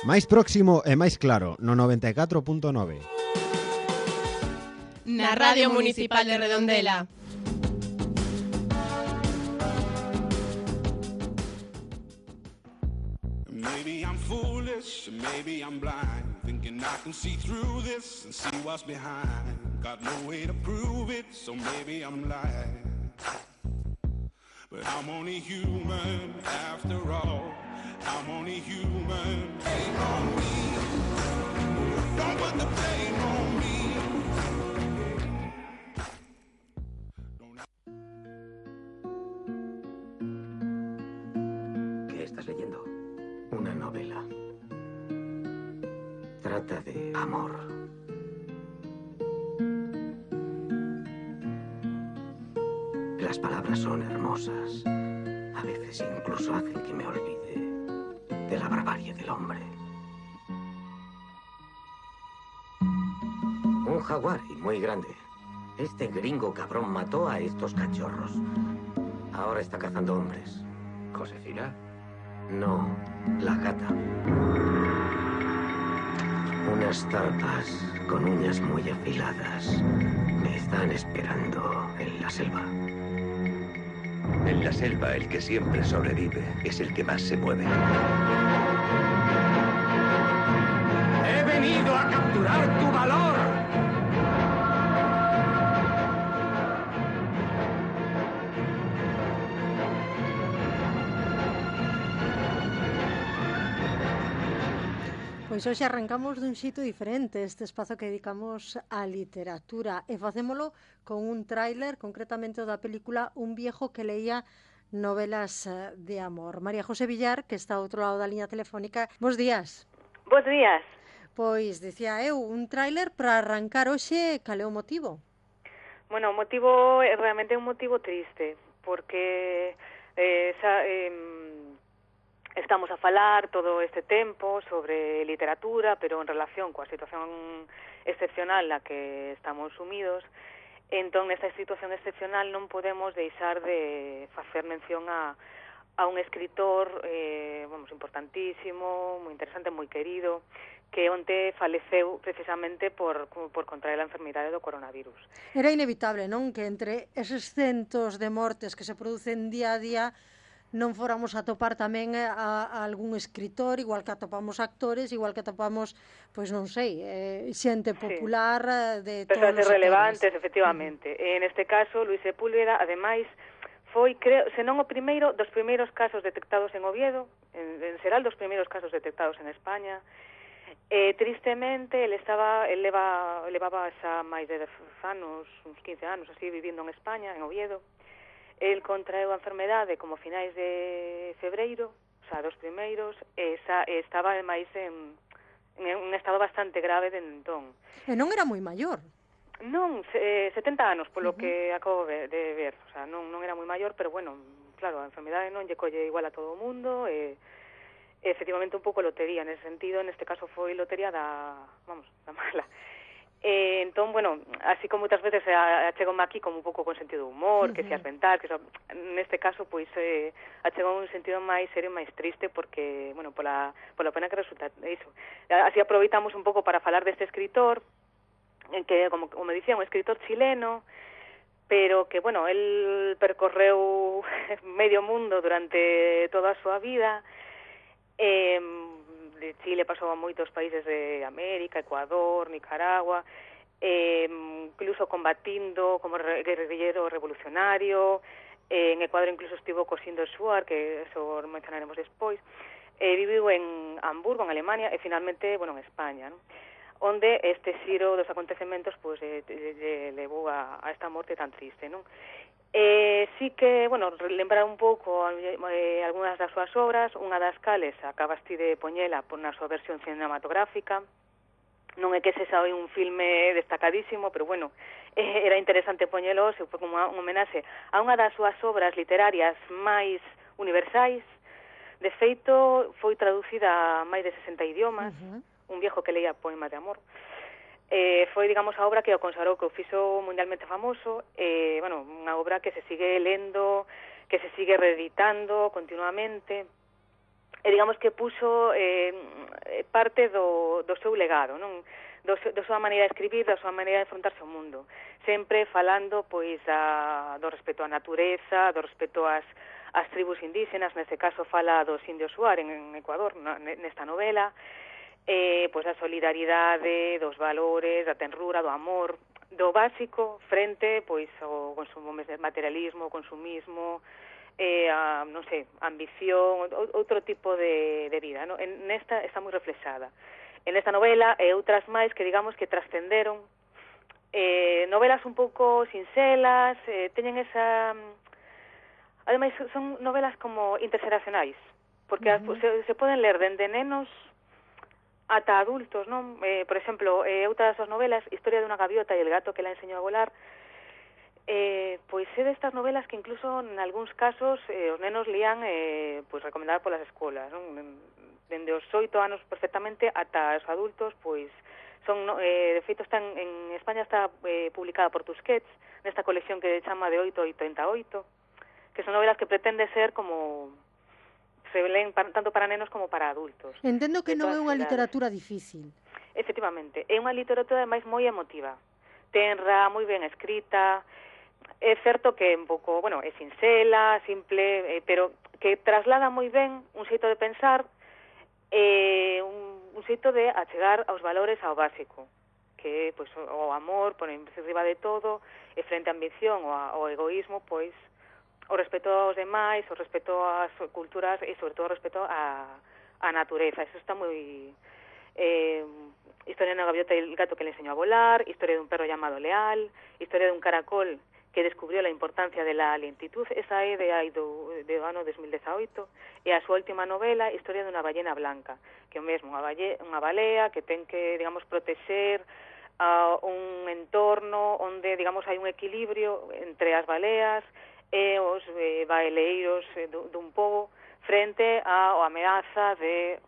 Máis próximo e máis claro, no 94.9. Na Radio Municipal de Redondela. Maybe I'm foolish, maybe I'm blind, thinking I can see through this and see what's behind. Got no way to prove it, so maybe I'm lying. But I'm only human after all. I'm only human. Blame on me. Don't put the blame on me. ¿Qué estás leyendo? Una novela. Trata de amor. Las palabras son hermosas. A veces incluso hacen que me olvide de la barbarie del hombre. Un jaguar y muy grande. Este gringo cabrón mató a estos cachorros. Ahora está cazando hombres. ¿Josefina? No, la gata. Unas zarpas con uñas muy afiladas me están esperando en la selva. En la selva, el que siempre sobrevive es el que más se mueve. ¡He venido a capturar tu valor! Pois hoxe arrancamos dun xito diferente este espazo que dedicamos á literatura e facémolo con un tráiler, concretamente o da película Un viejo que leía novelas de amor. María José Villar, que está ao outro lado da liña telefónica. Bos días. Bos días. Pois, dicía eu, un tráiler para arrancar hoxe, cal é o motivo? Bueno, o motivo é realmente un motivo triste, porque estamos a falar todo este tempo sobre literatura, pero en relación coa situación excepcional na que estamos sumidos. Entón, nesta situación excepcional non podemos deixar de facer mención a un escritor importantísimo, moi interesante, moi querido, que onte faleceu precisamente por contraer a enfermidade do coronavirus. Era inevitable, non? Que entre eses centos de mortes que se producen día a día non fóramos a topar tamén a algún escritor, igual que atopamos actores, igual que atopamos, pois non sei, xente popular de todos os sectores relevantes, efectivamente. En este caso, Luis Sepúlveda, ademais, foi, creo, senón o primeiro dos primeiros casos detectados en Oviedo, en xeral dos primeiros casos detectados en España. Tristemente, ele levaba xa máis de 10 anos, uns 15 anos, así, vivindo en España, en Oviedo. El contraeu a enfermedade como finais de febreiro, xa dos primeiros, e estaba máis en un estado bastante grave de entón. E non era moi maior? Non, 70 anos, polo que acabo de ver. O sea, non era moi maior, pero bueno, claro, a enfermedade non lle colle igual a todo o mundo, e efectivamente un pouco lotería nese sentido. Neste caso foi lotería da mala. Entón, bueno, así como moitas veces achegome aquí como un pouco con sentido de humor, que se asventar, que neste caso, pois, achegome un sentido máis serio, máis triste, porque, bueno, pola pena que resulta iso. Así aproveitamos un pouco para falar deste escritor, que, como dicía, un escritor chileno, pero que, bueno, el percorreu medio mundo durante toda a súa vida. De Chile pasou a moitos países de América, Ecuador, Nicaragua, incluso combatindo como guerrillero revolucionario. En Ecuador incluso estivo cosindo Schwarz, que eso mencionaremos despois. Viviu en Hamburgo, en Alemania, e finalmente, bueno, en España, ¿no? Onde este xiro dos acontecementos pues levou a esta morte tan triste, non? Sí que, bueno, lembrar un pouco algunhas das súas obras, unha das cales acabaste de poñela na súa versión cinematográfica. Non é que sexa un filme destacadísimo, pero bueno, era interesante poñelo, se foi como un homenaxe a unha das súas obras literarias máis universais. De feito, foi traducida a máis de 60 idiomas, Un viejo que leía poemas de amor. Foi, digamos, a obra que o consagrou, que o fixo mundialmente famoso, bueno, unha obra que se sigue lendo, que se sigue reeditando continuamente. digamos que puxo parte do seu legado, non? Da súa maneira de escribir, da súa maneira de afrontarse ao mundo, sempre falando pois do respeto á natureza, do respeto ás tribus indígenas, neste caso fala dos indios Shuar en Ecuador, nesta novela, pois a solidaridade, dos valores, da tenrura, do amor, do básico frente pois ao consumo, materialismo, consumismo, non sei, ambición, outro tipo de vida, non? Nesta está moi reflexada. En esta novela e outras máis que digamos que trascenderon, novelas un pouco sincelas, teñen esa... Ademais, son novelas como interxeracionais, porque se poden ler dende nenos ata adultos, non? Por exemplo, outra das súas novelas, Historia de unha gaviota e el gato que la enseñó a volar, pois é destas novelas que incluso en algúns casos os nenos lían pois recomendadas polas escolas, non? Dende os 8 anos perfectamente ata os adultos, pois son, de feito está en España está publicada por Tusquets, nesta colección que chama de 8 a 88, que son novelas que pretende ser como se leen tanto para nenos como para adultos. Entendo que non é unha literatura difícil. Efectivamente, é unha literatura ademais moi emotiva, tenra, moi ben escrita. É certo que un pouco, bueno, é sinxela, simple, pero que traslada moi ben un xeito de pensar, un xeito de achegar aos valores ao básico, que pois o amor por enriba de todo, e frente á ambición ou ao egoísmo, pois o respeto aos demais, o respeto ás culturas e sobre todo o respeto á natureza. Eso está moi... Historia de unha gaviota e el gato que le enseñó a volar, historia de un perro llamado Leal, historia de un caracol que descubrió la importancia de la lentitud, esa é de ano 2018, e a súa última novela, Historia de unha ballena blanca, que é o mesmo, unha balea que ten que, digamos, protexer un entorno onde, digamos, hai un equilibrio entre as baleas e os baeleiros dun pobo frente á ameaza de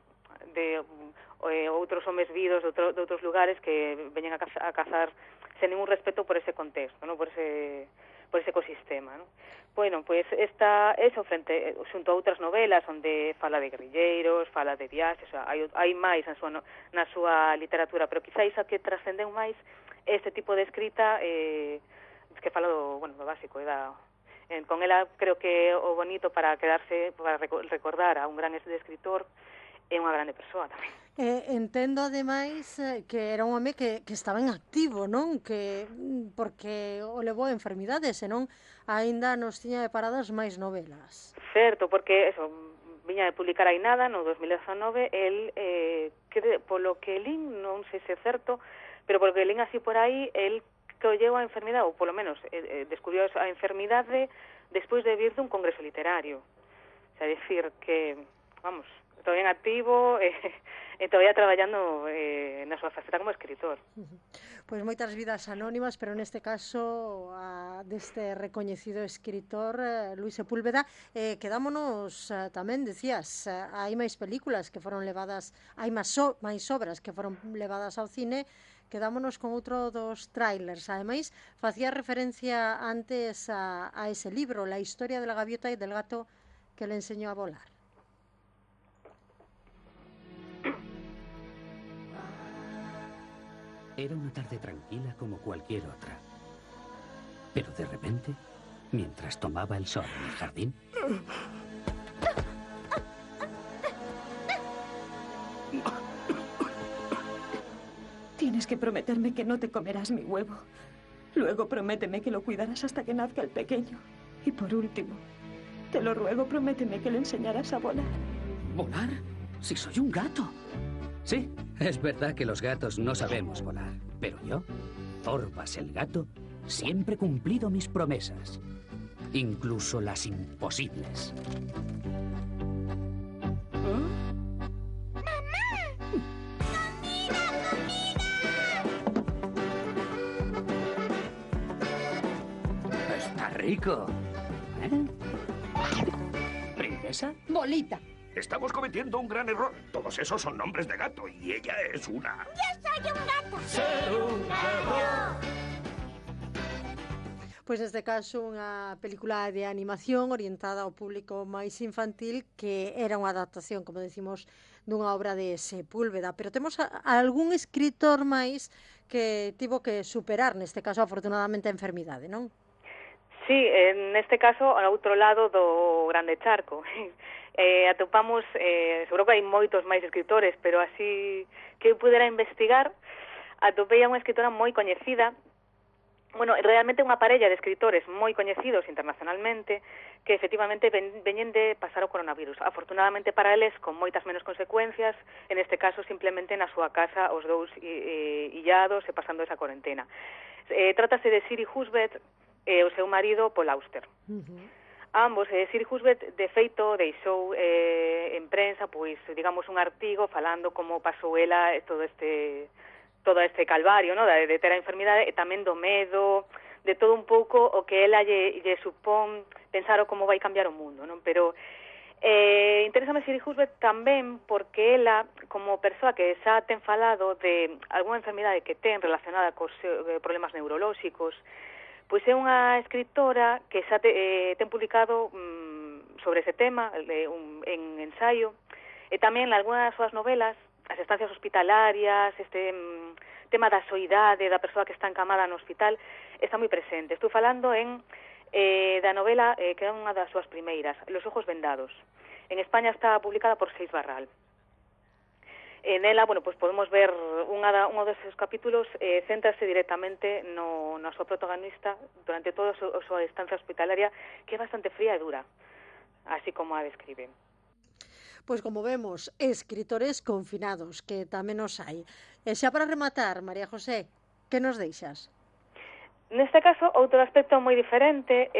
outros homes vidos de outros lugares que veñen a cazar sen ningún respeto por ese contexto, ¿no? por ese ecosistema, ¿no? Bueno, pues eso xunto a outras novelas onde fala de guerrilleiros, fala de viaxes, o sea, hai máis na súa literatura, pero quizáis a que trascendeu máis este tipo de escrita que fala do básico, con ela creo que o bonito para quedarse, para recordar a un gran escritor é unha grande persoa tamén. Entendo, ademais, que era un home que estaba en activo, non? Porque o levou a enfermidades, senón aínda nos tiña deparadas máis novelas. Certo, porque eso, viña de publicar aí nada, no 2019, el, polo que lin, non sei se é certo, pero polo que lin así por aí, el colleu a enfermidade, ou polo menos descubriu a enfermidade despois de vir dun congreso literario. O sea, decir que, vamos, todavía en activo e todavía traballando na súa faceta como escritor. Pois moitas vidas anónimas, pero neste caso deste recoñecido escritor Luis Sepúlveda. Quedámonos tamén, decías, hai máis películas que foron levadas, hai máis obras que foron levadas ao cine. Quedámonos con outro dos trailers. Ademais, facía referencia antes a ese libro, La historia de la gaviota y del gato que le enseñó a volar. Era una tarde tranquila como cualquier otra. Pero de repente, mientras tomaba el sol en el jardín... Tienes que prometerme que no te comerás mi huevo. Luego prométeme que lo cuidarás hasta que nazca el pequeño. Y por último, te lo ruego, prométeme que le enseñarás a volar. ¿Volar? Si soy un gato. Sí, es verdad que los gatos no sabemos volar. Pero yo, Zorbas el gato, siempre he cumplido mis promesas. Incluso las imposibles. Está rico. ¿Princesa? Bolita. Estamos cometiendo un gran error. Todos esos son nombres de gato y ella es una... ¡Yo soy un gato! ¡Ser un gato! Pois neste caso unha película de animación orientada ao público máis infantil que era unha adaptación, como decimos, dunha obra de Sepúlveda, pero temos algún escritor máis que tivo que superar, neste caso, afortunadamente, a enfermidade, non? Sí, neste caso, ao outro lado do grande charco. Atopamos, seguro que hai moitos máis escritores, pero así que eu pudera investigar, atopei a unha escritora moi coñecida, bueno, realmente unha parella de escritores moi coñecidos internacionalmente que efectivamente veñen de pasar o coronavirus. Afortunadamente para eles, con moitas menos consecuencias, en este caso simplemente na súa casa os dous illados e pasando esa cuarentena. Trátase de Siri Husbeth e o seu marido Paul Auster. Ambos, Siri Husbeth, de feito, deixou en prensa, pois, digamos, un artigo falando como pasou ela todo este calvario, ¿no? de ter a enfermidade e tamén do medo, de todo un pouco o que ela lle supón pensar o como vai cambiar o mundo, non? Pero interésame Siri Husbeth tamén porque ela, como persoa que xa ten falado de algunha enfermidade que ten relacionada cos problemas neurolóxicos, pois é unha escritora que xa ten publicado sobre ese tema en ensaio, e tamén en algunhas das súas novelas, as estancias hospitalarias, este tema da soidade, da persoa que está encamada no hospital, está moi presente. Estou falando da novela que é unha das súas primeiras, Los ojos vendados. En España está publicada por Seix Barral. En ela, bueno, pues podemos ver un dos seus capítulos céntrase directamente na súa protagonista durante toda a súa estancia hospitalaria, que é bastante fría e dura, así como a describe. Pois como vemos, escritores confinados, que tamén os hai. E xa para rematar, María José, que nos deixas? Neste caso, outro aspecto moi diferente,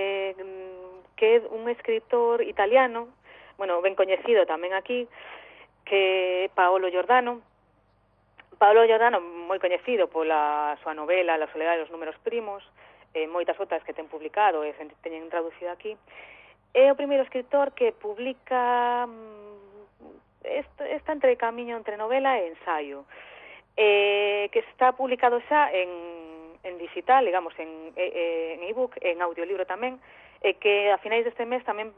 que é un escritor italiano, bueno, ben coñecido tamén aquí, que é Paolo Giordano. Paolo Giordano, moi coñecido pola súa novela La soledade dos números primos, moitas outras que ten publicado e teñen traducido aquí. É o primeiro escritor que publica está entre camiño entre novela e ensaio, que está publicado xa en digital, digamos, en ebook, en audiolibro tamén, e que a finais deste mes tamén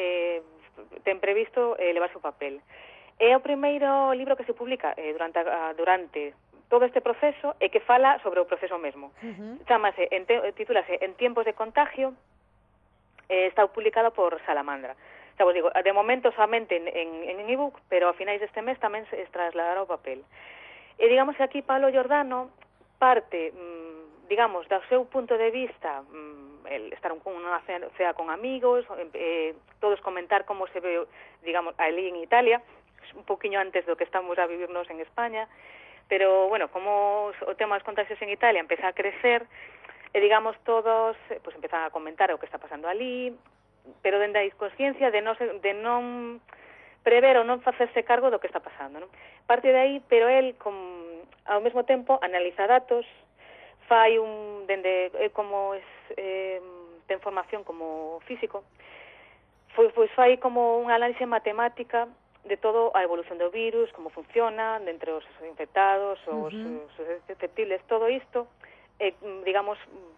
ten previsto levarse o papel. É o primeiro libro que se publica durante todo este proceso e que fala sobre o proceso mesmo. Titúlase En tiempos de contagio, está publicado por Salamandra. Xa vos digo, de momento solamente en ebook, pero a finais deste mes tamén se trasladará ao papel. E digamos que aquí Paolo Giordano parte, digamos, do seu punto de vista, el estar unha cea con amigos, todos comentar como se ve, digamos, ali en Italia, un poquinho antes do que estamos a vivirnos en España, pero, bueno, como o tema dos contagios en Italia empeza a crecer, e, digamos, todos pues, empezan a comentar o que está pasando ali, pero dende a inconsciencia de non prever ou non facerse cargo do que está pasando, non? Parte de aí, pero el, ao mesmo tempo, analiza datos, fai como ten formación como físico, pois fai como unha análise matemática de todo a evolución do virus, como funciona, entre os infectados, os susceptibles, todo isto, digamos,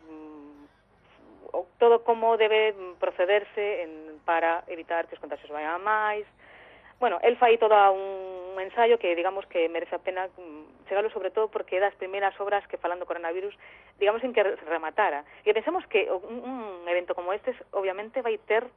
todo como debe procederse para evitar que os contagios vayan a máis. Bueno, el fai todo un ensaio que, digamos, que merece a pena chegalo, sobre todo porque é das primeiras obras que falan do coronavirus, digamos, en que rematara. E pensamos que un evento como este, obviamente, vai ter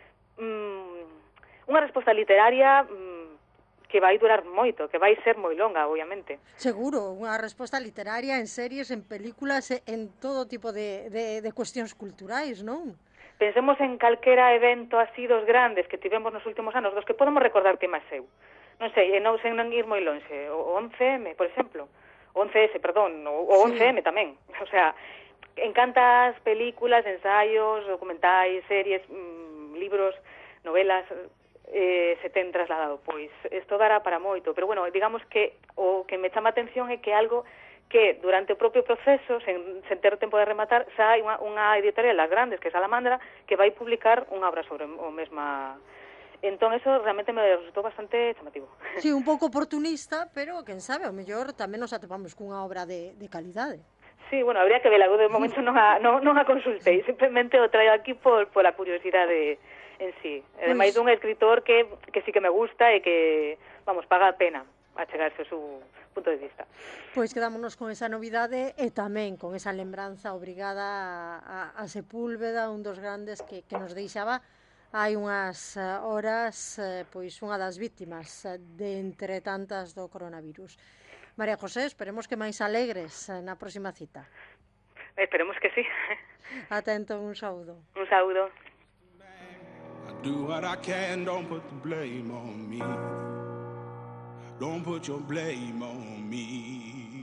unha resposta literaria que vai durar moito, que vai ser moi longa, obviamente. Seguro, unha resposta literaria en series, en películas, en todo tipo de cuestións culturais, non? Pensemos en calquera evento así dos grandes que tivemos nos últimos anos, dos que podemos recordar que máis eu. Non sei, non sei non ir moi longe, o 11M, por exemplo, o 11S, perdón, o 11M tamén. O sea, en cantas películas, ensaios, documentais, series, libros, novelas se ten trasladado, pois isto dará para moito, pero bueno, digamos que o que me chama a atención é que algo que durante o propio proceso, sen ter tempo de rematar, xa hai unha editorial das grandes, que é Salamandra, que vai publicar unha obra sobre o mesma. Entón, eso realmente me resultou bastante chamativo. Sí, un pouco oportunista, pero, quen sabe, ao mellor tamén nos atopamos cunha obra de calidade. Sí, bueno, habría que verla, de momento non a consultei, simplemente o traio aquí por a curiosidade en sí. Ademais dun escritor que sí que me gusta e que, vamos, paga a pena achegarse ao seu punto de vista. Pois quedámonos con esa novidade e tamén con esa lembranza obrigada a Sepúlveda, un dos grandes que nos deixaba hai unhas horas, pois unha das víctimas de entre tantas do coronavirus. María José, esperemos que máis alegres na próxima cita. Esperemos que sí. Atento, un saúdo. Un saúdo. I do what I can, don't put the blame on me. Don't put your blame on me.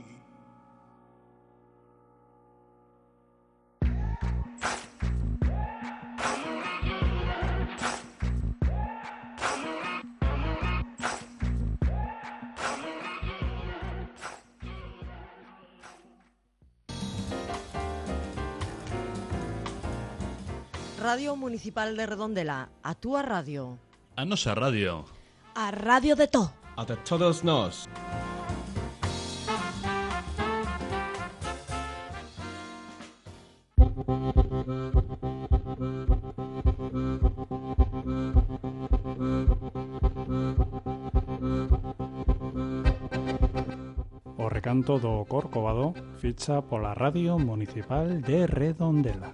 Radio Municipal de Redondela, a túa radio. A nosa radio. A radio de to. A de todos nós. O recanto do Corcovado ficha pola Radio Municipal de Redondela.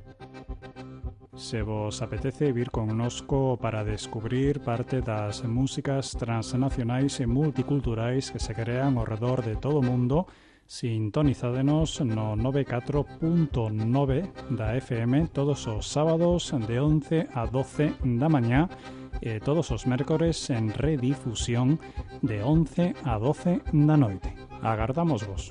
Se vos apetece vir connosco para descubrir parte das músicas transnacionais e multiculturais que se crean ao redor de todo o mundo, sintonizádenos no 94.9 da FM todos os sábados de 11 a 12 da mañá e todos os mércores en redifusión de 11 a 12 da noite. Agardamos vos.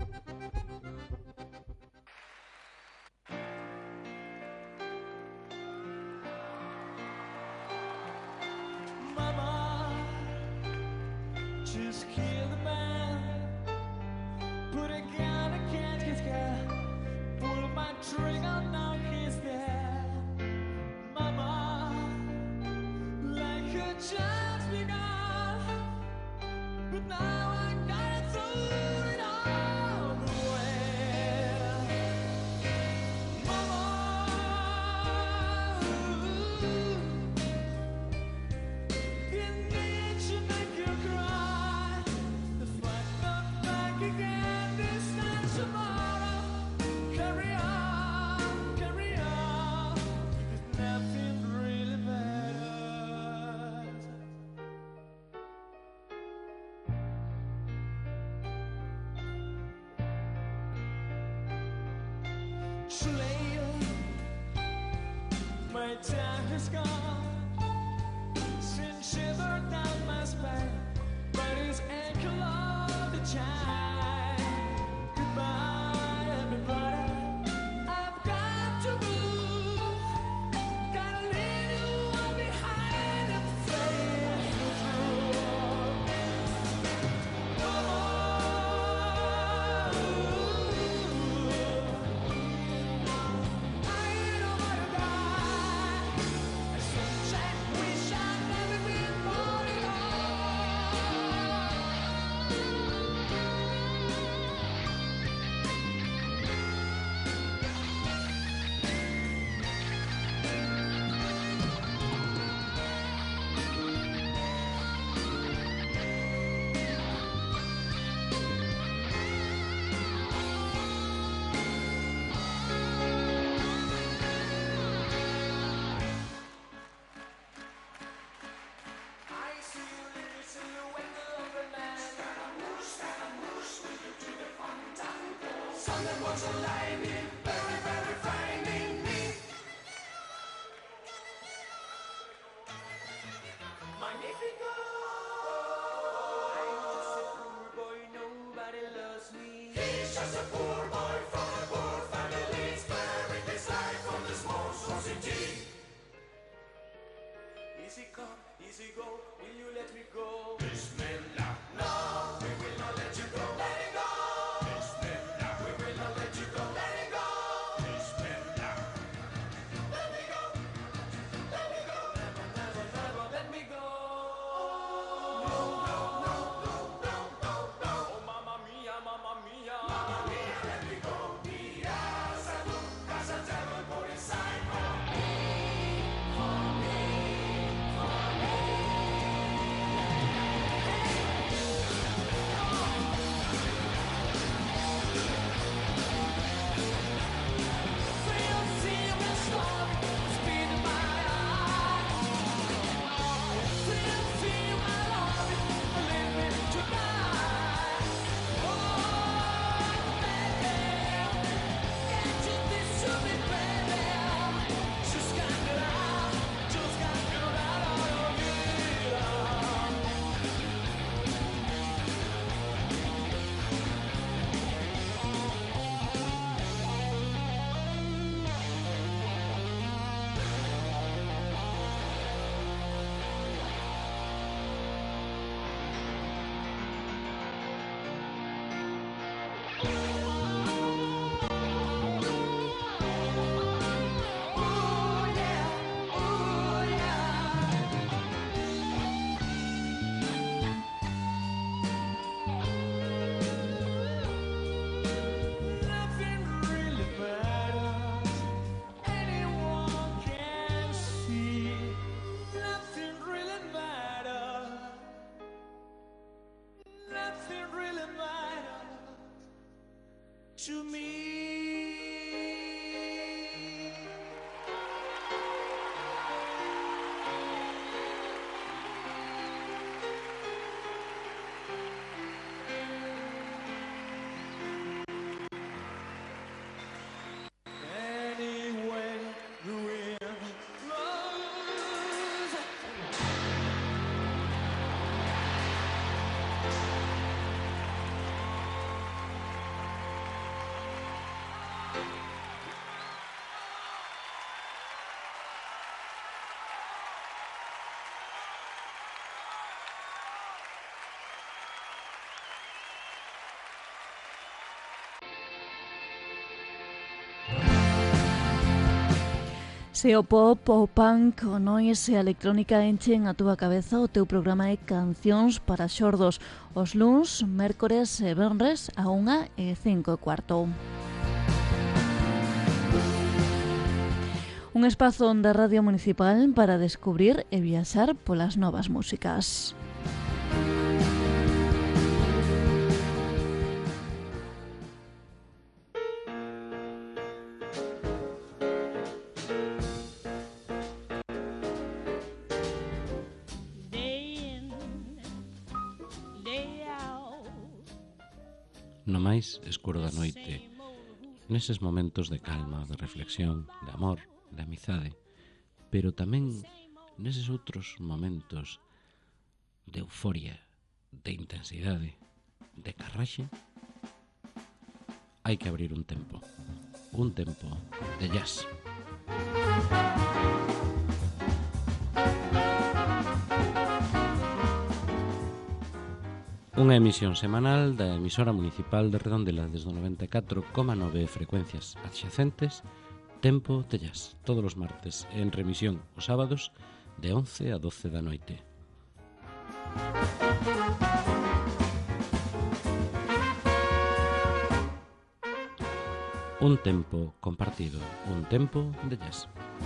My time has gone, sin shiver down my spine, but it's echo of the chime. Goodbye, everybody. I've got to move, gotta leave you all behind and face the truth. Something was alive, very, very finding me. Magnifico. I'm just a poor boy, nobody loves me. He's just a poor boy from a poor family, sparing his life from the small society. Easy come, easy go, will you let me go? Bismillah. No, we will not let you go. Let it go. Mamma mia, let me go. to me. Anyway, the wind blows. Se o pop, o punk, o noise e a electrónica enchen a túa cabeza, o teu programa é Cancións para Xordos, os luns, mércores e venres a 1:05. Un espazo da Radio Municipal para descubrir e viaxar polas novas músicas. No máis escuro da noite, neses momentos de calma, de reflexión, de amor, de amizade, pero tamén neses outros momentos de euforia, de intensidade, de carraxe, hai que abrir un tempo de jazz. Unha emisión semanal da emisora municipal de Redondela desde o 94,9 frecuencias adxacentes, Tempo de Jazz, todos os martes, en remisión os sábados de 11 a 12 da noite. Un tempo compartido, un tempo de jazz.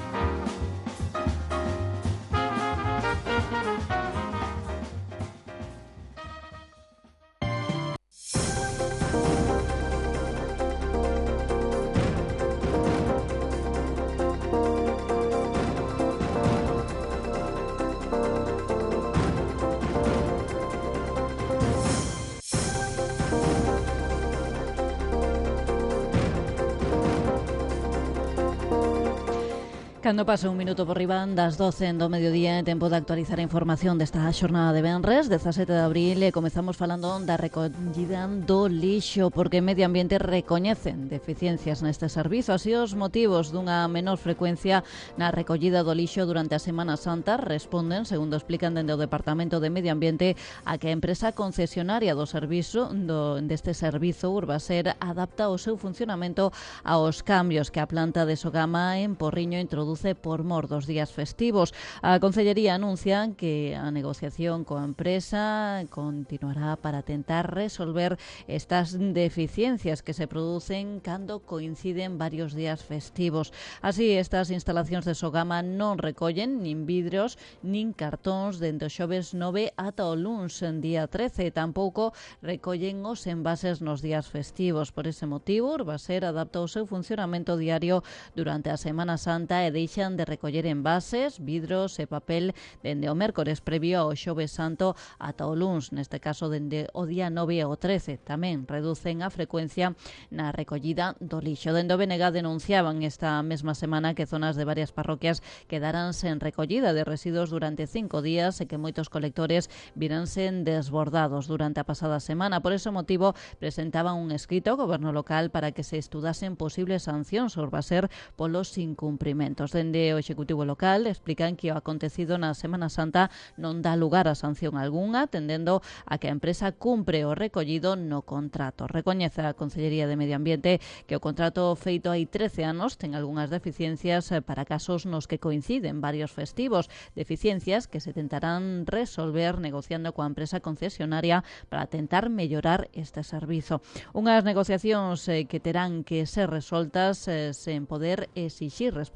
Cando pasa un minuto por riba das 12 do mediodía, tempo de actualizar a información desta xornada de venres, 17 de abril, e comezamos falando da recollida do lixo, porque Medio Ambiente recoñecen deficiencias neste servizo, así os motivos dunha menor frecuencia na recollida do lixo durante a Semana Santa responden, segundo explican dende o Departamento de Medio Ambiente, a que a empresa concesionaria do servizo deste servizo Urbaser adapta o seu funcionamento aos cambios que a planta de Sogama en Porriño introduce por mor dos días festivos. A Concellería anuncia que a negociación coa empresa continuará para tentar resolver estas deficiencias que se producen cando coinciden varios días festivos. Así, estas instalacións de Sogama non recollen nin vidros nin cartóns dende o xoves 9 ata o luns día 13. Tampouco recollen os envases nos días festivos. Por ese motivo, Urbaser adapta o seu funcionamento diario durante a Semana Santa e deixan de recoller envases, vidros e papel dende o mércores previo ao xoves santo ata o luns, neste caso dende o día 9 ao 13. Tamén reducen a frecuencia na recollida do lixo. Dende o BNG denunciaban esta mesma semana que zonas de varias parroquias quedaran sen recollida de residuos durante 5 días e que moitos colectores viranse desbordados durante a pasada semana. Por ese motivo presentaban un escrito ao Goberno local para que se estudasen posibles sancións ao Urbaser polos incumprimentos. Dende o Executivo local explican que o acontecido na Semana Santa non dá lugar a sanción algunha, tendendo a que a empresa cumpre o recollido no contrato. Recoñece a Concellería de Medio Ambiente que o contrato feito hai 13 anos ten algunhas deficiencias para casos nos que coinciden varios festivos, deficiencias que se tentarán resolver negociando coa empresa concesionaria para tentar mellorar este servizo. Unhas negociacións que terán que ser resoltas sen poder exixir responsabilidade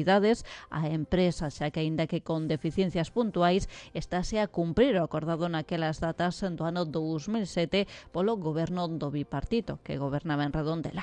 actividades a empresa, xa que aínda que con deficiencias puntuais estáse a cumprir o acordado naquelas datas do ano 2007 polo goberno do bipartito que gobernaba en Redondela.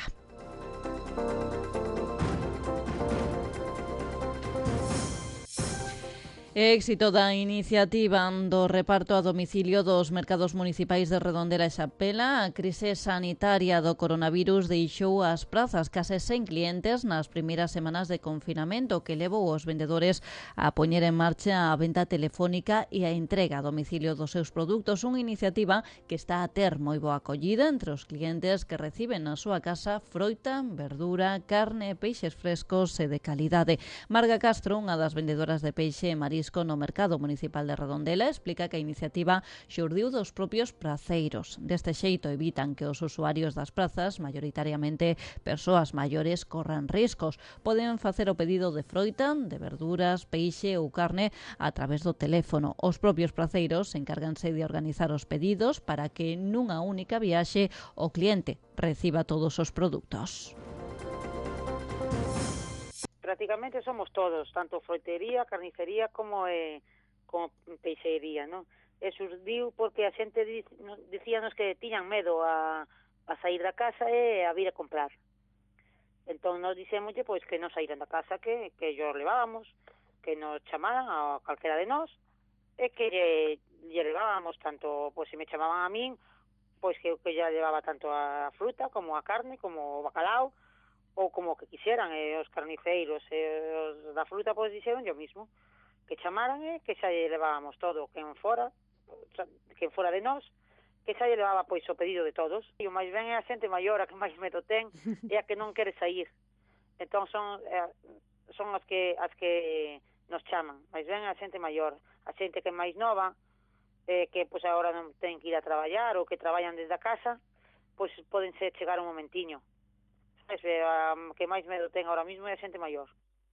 Éxito da iniciativa do reparto a domicilio dos mercados municipais de Redondela e Xapela. A crise sanitaria do coronavirus deixou as prazas case sen clientes nas primeiras semanas de confinamento, que levou os vendedores a poñer en marcha a venta telefónica e a entrega a domicilio dos seus produtos, unha iniciativa que está a ter moi boa acollida entre os clientes que reciben na súa casa froita, verdura, carne, peixes frescos e de calidade. Marga Castro, unha das vendedoras de peixe e marisco no Mercado Municipal de Redondela, explica que a iniciativa xurdiu dos propios praceiros. Deste xeito evitan que os usuarios das prazas, maioritariamente persoas maiores, corran riscos. Poden facer o pedido de froita, de verduras, peixe ou carne a través do teléfono. Os propios praceiros encárganse de organizar os pedidos para que nunha única viaxe o cliente reciba todos os produtos. Prácticamente somos todos, tanto froitería, carnicería como peixería, non? E surdiu porque a xente dicíanos que tiñan medo a sair da casa e a vir a comprar. Entón nos dixémoslle pois que non saíran da casa, que yo levábamos, que nos chamaran a calquera de nós e que lle levábamos tanto, pois se me chamaban a min, pois que eu ya levaba tanto a fruta como a carne, como o bacalao, ou como que quixeran, os carniceiros e os da fruta pois dixeron yo mismo que chamaran e que xa lle levábamos todo, quen fora de nós, que xa lle levaba pois o pedido de todos. E o máis ben é a xente maior, a que máis medo ten e a que non quere sair. Entón son as que nos chaman, máis ben a xente maior, a xente que é máis nova, que pois agora non ten que ir a traballar ou que traballan desde a casa, pois podense chegar un momentiño. Que máis medo ten ahora mismo é a xente maior.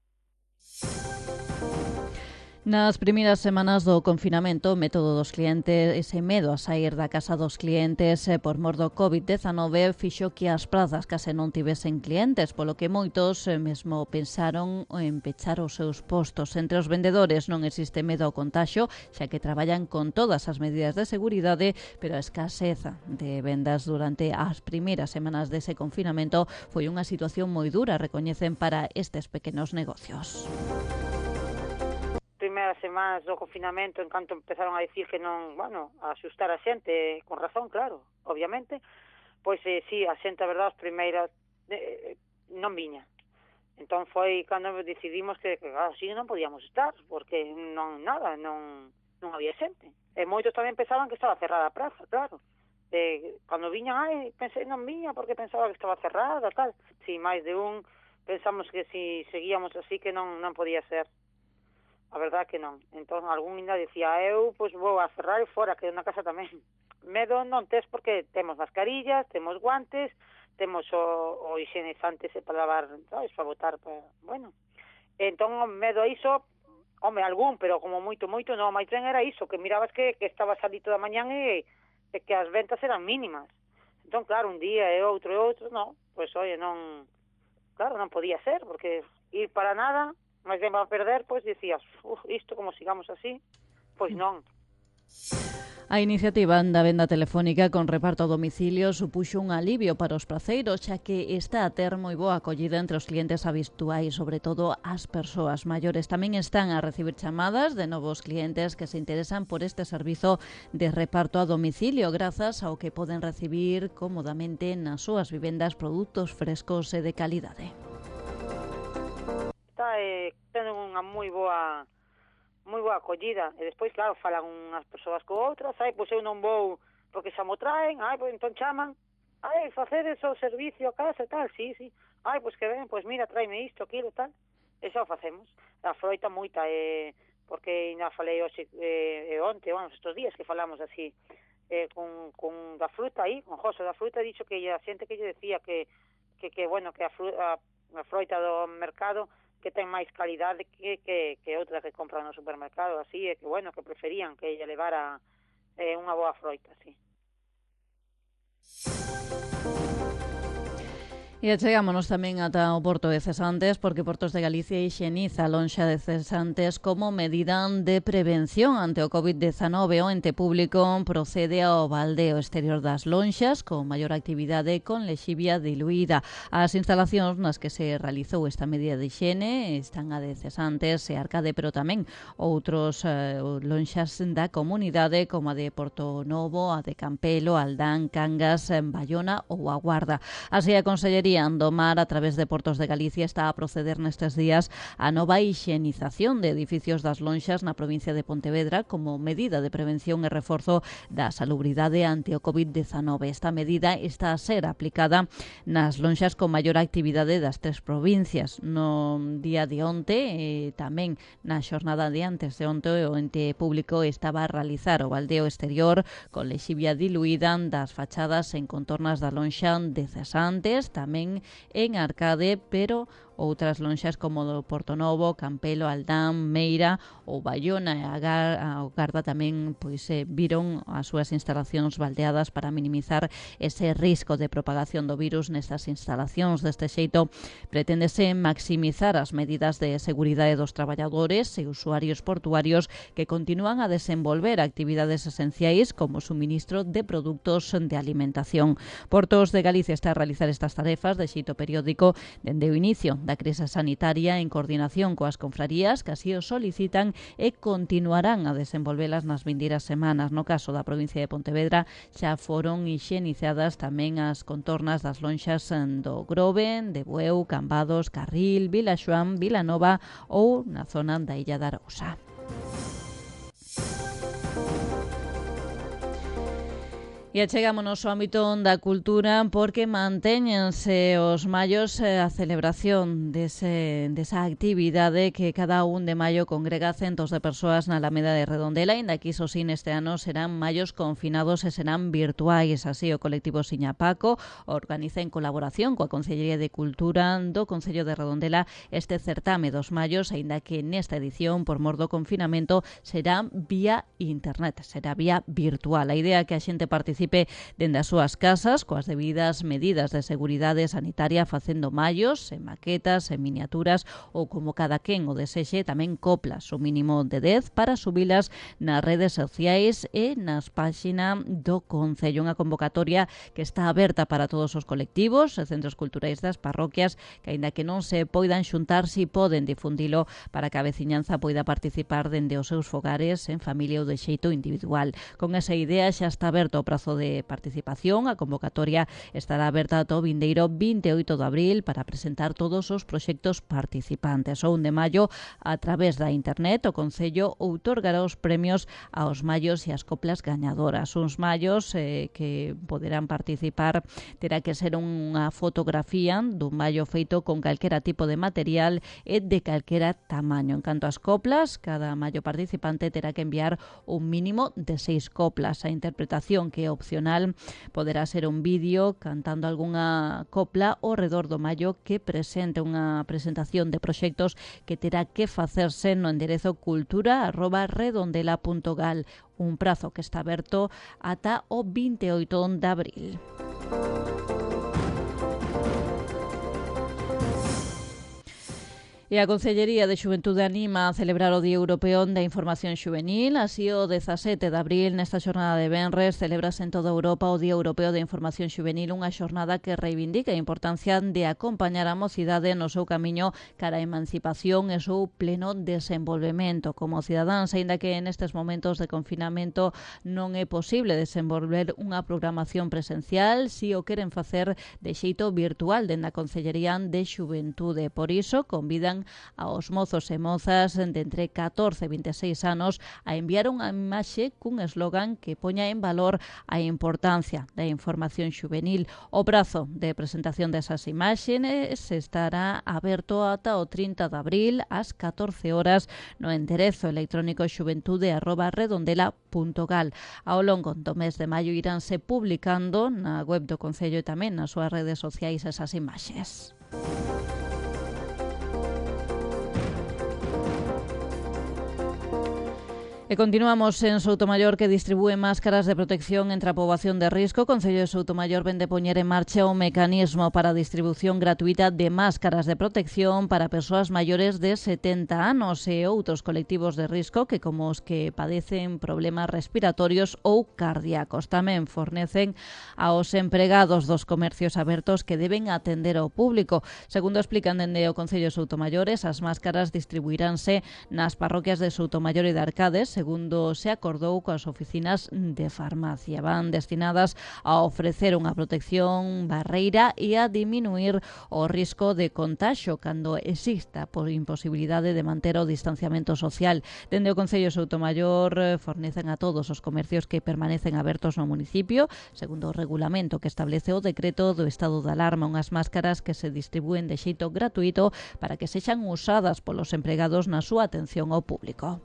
Nas primeiras semanas do confinamento, o método dos clientes, ese medo a sair da casa dos clientes por mor do COVID-19 fixo que as prazas case non tivesen clientes, polo que moitos mesmo pensaron en pechar os seus postos. Entre os vendedores non existe medo ao contaxio, xa que traballan con todas as medidas de seguridade, pero a escaseza de vendas durante as primeiras semanas dese confinamento foi unha situación moi dura, recoñecen, para estes pequenos negocios. Primeiras semanas do confinamento, en canto empezaron a dicir que non, a asustar a xente, con razón, claro, obviamente, pois sí, a xente, a verdade, as primeiras non viña. Entón foi cando decidimos que así non podíamos estar, porque non había xente. E moitos tamén pensaban que estaba cerrada a praza, claro. Cando viñan, pensei non viña porque pensaba que estaba cerrada, tal. Si, máis de un, pensamos que si seguíamos así que non podía ser. A verdade que non. Entón, algún ainda dicía, eu pois vou a cerrar e fora, que na casa tamén. Medo non tes porque temos mascarillas, temos guantes, temos o higienizante para lavar, sabes, para botar, bueno. Entón, medo a iso, algún, pero como moito, non, máis ben era iso, que mirabas que estaba salito da mañán e que as ventas eran mínimas. Entón, claro, un día e outro, non, pois, oye, non, claro, non podía ser, porque ir para nada, máis ben va a perder, pois dicías, isto como sigamos así, pois non. A iniciativa da venda telefónica con reparto a domicilio supuxo un alivio para os praceiros, xa que está a ter moi boa acollida entre os clientes habituais, sobre todo as persoas maiores. Tamén están a recibir chamadas de novos clientes que se interesan por este servizo de reparto a domicilio, grazas ao que poden recibir cómodamente nas súas vivendas produtos frescos e de calidade. Está tendo unha moi boa acollida, e despois, claro, falan unhas persoas co outras, pois eu non vou porque xa mo traen, pois entón chaman, facedes o servicio a casa e tal, sí, pois que ven, pois mira, tráeme isto, aquilo, tal, e xa o facemos. A froita moita, porque ainda falei hoxe, onte, estes días que falamos así, con da fruta aí, con José da fruta, dixo que a xente que lle decía que a froita do mercado que ten máis calidade que outra que compran no supermercado, así, e que, que preferían que ella levara unha boa froita, así. E achegámonos tamén ata o Porto de Cesantes, porque Portos de Galicia hixieniza a lonxa de Cesantes como medida de prevención ante o COVID-19. O ente público procede ao baldeo exterior das lonxas con maior actividade con lexivia diluída. As instalacións nas que se realizou esta medida de higiene están a de Cesantes e Arcade, pero tamén outros lonxas da comunidade como a de Porto Novo, a de Campelo, Aldán, Cangas, Bayona ou a Guarda. Así a Consellería do Mar, a través de Portos de Galicia, está a proceder nestes días a nova hixienización de edificios das lonxas na provincia de Pontevedra como medida de prevención e reforzo da salubridade ante o COVID-19. Esta medida está a ser aplicada nas lonxas con maior actividade das 3 provincias. No día de onte, tamén na xornada de antes de onte, o ente público estaba a realizar o baldeo exterior con lexivia diluída das fachadas en contornas da lonxa de Cesantes, tamén en Arcade, pero outras lonxas como do Porto Novo, Campelo, Aldán, Meira ou Bayona e a Garda tamén viron as súas instalacións baldeadas para minimizar ese risco de propagación do virus nestas instalacións. Deste xeito, preténdese maximizar as medidas de seguridade dos traballadores e usuarios portuarios que continúan a desenvolver actividades esenciais como o suministro de produtos de alimentación. Portos de Galicia está a realizar estas tarefas de xeito periódico dende o inicio da crise sanitaria en coordinación coas confrarías que así o solicitan e continuarán a desenvolvelas nas vindeiras semanas. No caso da provincia de Pontevedra xa foron hixienizadas tamén as contornas das lonxas do Grove, de Bueu, Cambados, Carril, Vilaxoán, Vilanova ou na zona da Illa da Arousa. E achegámonos ao ámbito da cultura porque mantéñense os mallos a celebración desa actividade que cada 1 de maio congrega centos de persoas na Alameda de Redondela, inda que iso sí neste ano serán mallos confinados e serán virtuais. Así o colectivo Siñapaco organiza en colaboración coa Consellería de Cultura do Concello de Redondela este certame dos mallos, aínda que nesta edición, por mor do confinamento, será vía internet, será vía virtual. A idea é que a xente participe dende as súas casas coas debidas medidas de seguridade sanitaria, facendo mallos, en maquetas, en miniaturas ou como cada quen o desexe, tamén coplas o mínimo de 10 para subilas nas redes sociais e nas páxinas do Concello. Unha convocatoria que está aberta para todos os colectivos e centros culturais das parroquias que, aínda que non se poidan xuntar, si poden difundilo para que a veciñanza poida participar dende os seus fogares, en familia ou de xeito individual. Con esa idea xa está aberto o prazo de participación. A convocatoria estará aberta ata o vindeiro 28 de abril para presentar todos os proxectos participantes. O 1 de maio, a través da internet, o Concello outorgará os premios aos mallos e as coplas gañadoras. Uns mallos que poderán participar terá que ser unha fotografía dun mallo feito con calquera tipo de material e de calquera tamaño. En canto ás coplas, cada mallo participante terá que enviar un mínimo de 6 coplas. A interpretación, que é opcional, poderá ser un vídeo cantando algunha copla ao redor do mallo que presente unha presentación de proxectos que terá que facerse no enderezo cultura@redondela.gal, un prazo que está aberto ata o 28 de abril. E a Consellería de Xuventude anima a celebrar o Día Europeo da Información Xuvenil. Así, o 17 de abril, nesta xornada de venres, celebrase en toda Europa o Día Europeo da Información Xuvenil, unha xornada que reivindica a importancia de acompañar a mocidade no seu camiño cara a emancipación e seu pleno desenvolvemento. Como cidadáns, aínda que nestes momentos de confinamento non é posible desenvolver unha programación presencial, si o queren facer de xeito virtual dende a Consellería de Xuventude. Por iso, convidan aos mozos e mozas de entre 14 e 26 anos a enviar unha imaxe cun eslogan que poña en valor a importancia da información xuvenil. O prazo de presentación desas imaxes estará aberto ata o 30 de abril ás 14 horas no enderezo electrónico xuventude@redondela.gal. Ao longo do mes de maio iránse publicando na web do Concello e tamén nas súas redes sociais esas imaxes. E E continuamos en Soutomaior, que distribúe máscaras de protección entre a poboación de risco. O Concello de Soutomaior vende poñer en marcha un mecanismo para a distribución gratuita de máscaras de protección para persoas maiores de 70 anos e outros colectivos de risco que, como os que padecen problemas respiratorios ou cardíacos. Tamén fornecen aos empregados dos comercios abertos que deben atender ao público. Segundo explican dende o Concello de Soutomaior, as máscaras distribuiránse nas parroquias de Soutomaior e de Arcades, segundo se acordou coas oficinas de farmacia. Van destinadas a ofrecer unha protección barreira e a diminuir o risco de contagio cando exista por imposibilidade de manter o distanciamento social. Dende o Concello de Soutomaior fornecen a todos os comercios que permanecen abertos no municipio, segundo o regulamento que establece o decreto do estado de alarma, unhas máscaras que se distribúen de xeito gratuito para que sexan usadas polos empregados na súa atención ao público.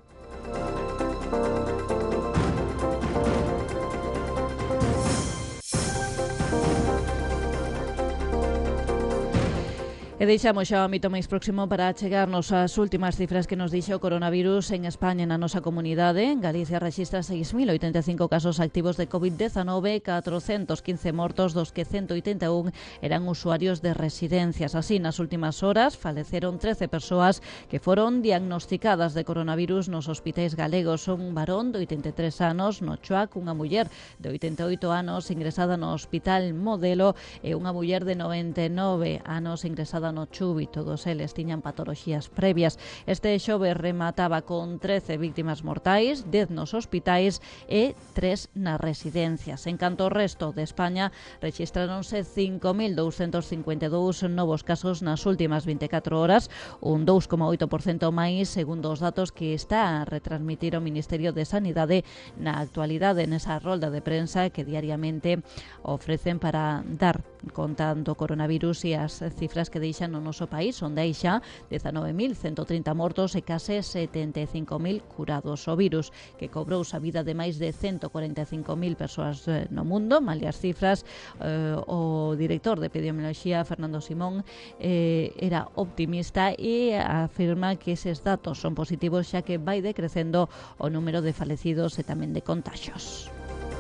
E deixamos xa o ámbito máis próximo para chegarnos ás últimas cifras que nos dixo o coronavirus en España, na nosa comunidade. En Galicia rexistra 6.085 casos activos de COVID-19, 415 mortos, dos que 181 eran usuarios de residencias. Así, nas últimas horas, faleceron 13 persoas que foron diagnosticadas de coronavirus nos hospitais galegos. Un varón de 83 anos no Choac, unha muller de 88 anos ingresada no Hospital Modelo e unha muller de 99 anos ingresada no Chubi. Todos eles tiñan patoloxías previas. Este xoves remataba con 13 víctimas mortais, 10 nos hospitais e 3 nas residencias. En canto ao resto de España, rexistráronse 5.252 novos casos nas últimas 24 horas, un 2,8% máis segundo os datos que está a retransmitir o Ministerio de Sanidade na actualidade nesa rolda de prensa que diariamente ofrecen para dar conta do coronavirus e as cifras que deixan no noso país, onde hai xa 19.130 mortos e case 75.000 curados. O virus que cobrou a vida de máis de 145.000 persoas no mundo. Malia as cifras, o director de epidemioloxía, Fernando Simón, era optimista e afirma que eses datos son positivos, xa que vai decrecendo o número de falecidos e tamén de contagios.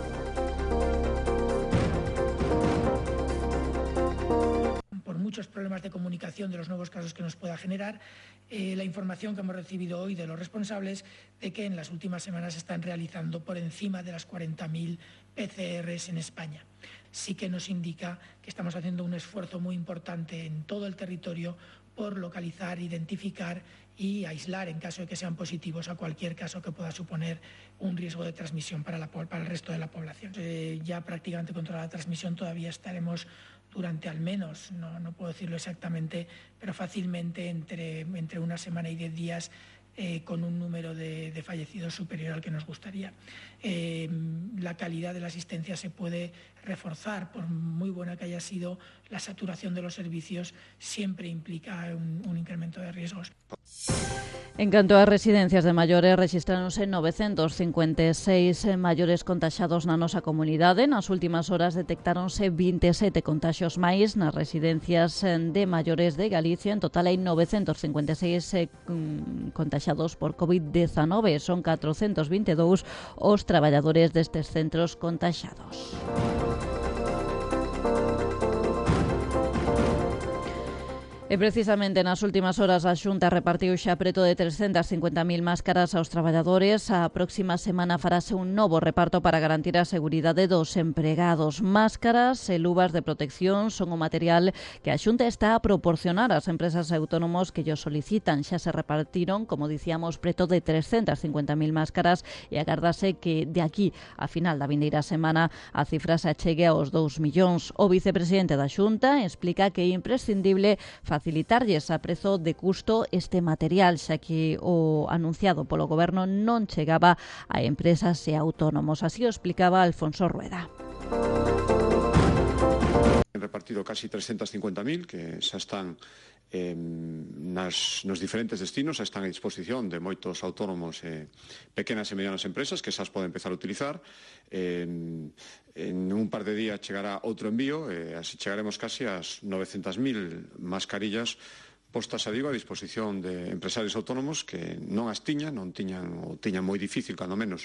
Por muchos problemas de comunicación de los nuevos casos que nos pueda generar, la información que hemos recibido hoy de los responsables de que en las últimas semanas se están realizando por encima de las 40.000 PCRs en España. Sí que nos indica que estamos haciendo un esfuerzo muy importante en todo el territorio por localizar, identificar y aislar, en caso de que sean positivos, a cualquier caso que pueda suponer un riesgo de transmisión para el resto de la población. Ya prácticamente contra la transmisión todavía estaremos durante al menos, no puedo decirlo exactamente, pero fácilmente entre una semana y 10 días con un número de fallecidos superior al que nos gustaría. La calidad de la asistencia se puede reforzar, por muy buena que haya sido, la saturación de los servicios siempre implica un incremento de riesgos. En canto ás residencias de maiores, rexistráronse 956 maiores contaxados na nosa comunidade. Nas últimas horas detectáronse 27 contaxios máis nas residencias de maiores de Galicia. En total hai 956 contaxados por COVID-19. Son 422 os traballadores destes centros contaxados. E precisamente nas últimas horas a Xunta repartiu xa preto de 350.000 máscaras aos traballadores. A próxima semana farase un novo reparto para garantir a seguridade dos empregados. Máscaras e luvas de protección son o material que a Xunta está a proporcionar ás empresas e autónomos que llo solicitan. Xa se repartiron, como dicíamos, preto de 350.000 máscaras e agardase que de aquí a final da vindeira semana a cifra se achegue aos 2 millóns. O vicepresidente da Xunta explica que é imprescindible facilitarlles a prezo de custo este material, xa que o anunciado polo Goberno non chegaba a empresas e autónomos. Así o explicaba Alfonso Rueda. Han repartido casi 350.000 que xa están nos diferentes destinos, xa están a disposición de moitos autónomos e pequenas e medianas empresas que xa as poden empezar a utilizar. En un par de días chegará outro envío, así chegaremos casi ás 900.000 mascarillas postas, a disposición de empresarios autónomos que non as tiñan moi difícil, cando menos.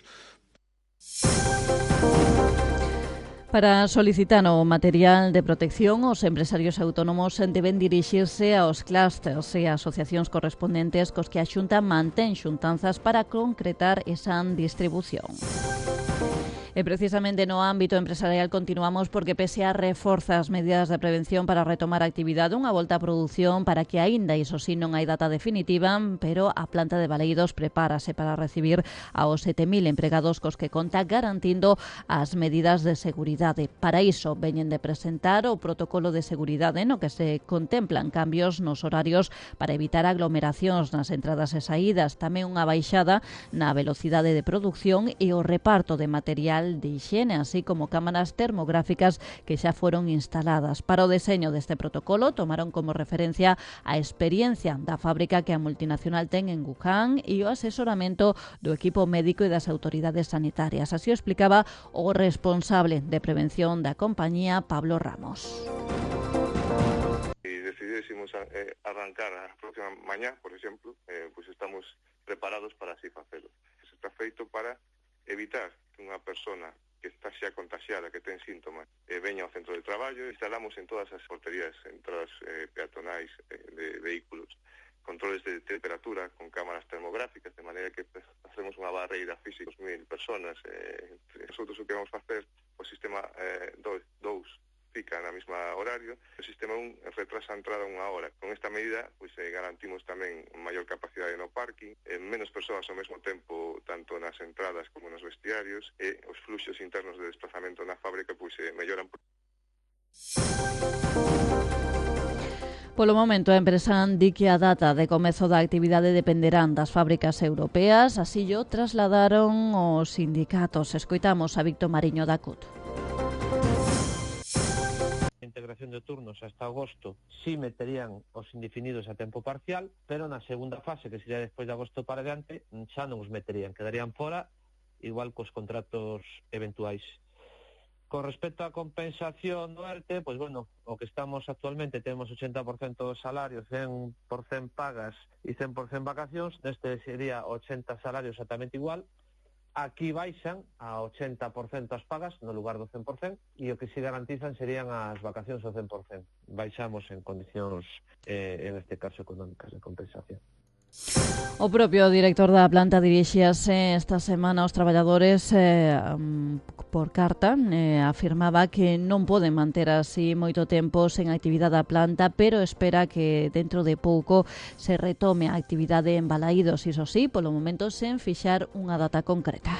Para solicitar o material de protección, os empresarios autónomos deben dirixirse aos clústers e asociacións correspondentes cos que a Xunta mantén xuntanzas para concretar esa distribución. E precisamente no ámbito empresarial continuamos porque pese a reforza as medidas de prevención para retomar a actividade, unha volta a produción para que aínda, iso sí, non hai data definitiva, pero a planta de Baleidos prepárase para recibir aos 7.000 empregados cos que conta garantindo as medidas de seguridade. Para iso veñen de presentar o protocolo de seguridade no que se contemplan cambios nos horarios para evitar aglomeracións nas entradas e saídas, tamén unha baixada na velocidade de produción e o reparto de material de higiene, así como cámaras termográficas que xa foron instaladas. Para o deseño deste protocolo tomaron como referencia a experiencia da fábrica que a multinacional ten en Wuhan e o asesoramento do equipo médico e das autoridades sanitarias. Así o explicaba o responsable de prevención da compañía, Pablo Ramos. Si decidésemos arrancar a próxima mañá, por exemplo, pues estamos preparados para así facelo. Se está feito para evitar que unha persona que está xa contaxiada, que ten síntomas, veña ao centro de traballo. Instalamos en todas as porterías, entradas peatonais de vehículos, controles de temperatura con cámaras termográficas, de maneira que hacemos unha barreira física de 2.000 personas. Nosotros o que vamos a facer, o sistema 2 fica na mesma horario, o sistema 1 retrasa a entrada unha hora. Con esta medida, pues, garantimos tamén maior capacidade no parking, menos persoas ao mesmo tempo, tanto nas entradas como nos vestiarios, e os fluxos internos de desplazamento na fábrica pues, melloran. Polo momento, a empresa di que a data de comezo da actividade dependerán das fábricas europeas, así o trasladaron os sindicatos. Escoitamos a Víctor Mariño da CUT. Integración de turnos hasta agosto sí meterían os indefinidos a tempo parcial, pero na segunda fase, que sería despois de agosto para adiante, xa non os meterían, quedarían fora, igual cos contratos eventuais. Con respecto á compensación do ERTE, pois bueno, o que estamos actualmente temos 80% dos salarios, 100% pagas e 100% vacacións, neste sería 80 salarios exactamente igual. Aquí baixan a 80% as pagas no lugar do 100% e o que se garantizan serían as vacacións ao 100%. Baixamos en condicións, en este caso, económicas de compensación. O propio director da planta dirixíase esta semana aos traballadores por carta. Afirmaba que non poden manter así moito tempo sen actividade a planta, pero espera que dentro de pouco se retome a actividade en Balaídos, iso sí, polo momento sen fixar unha data concreta.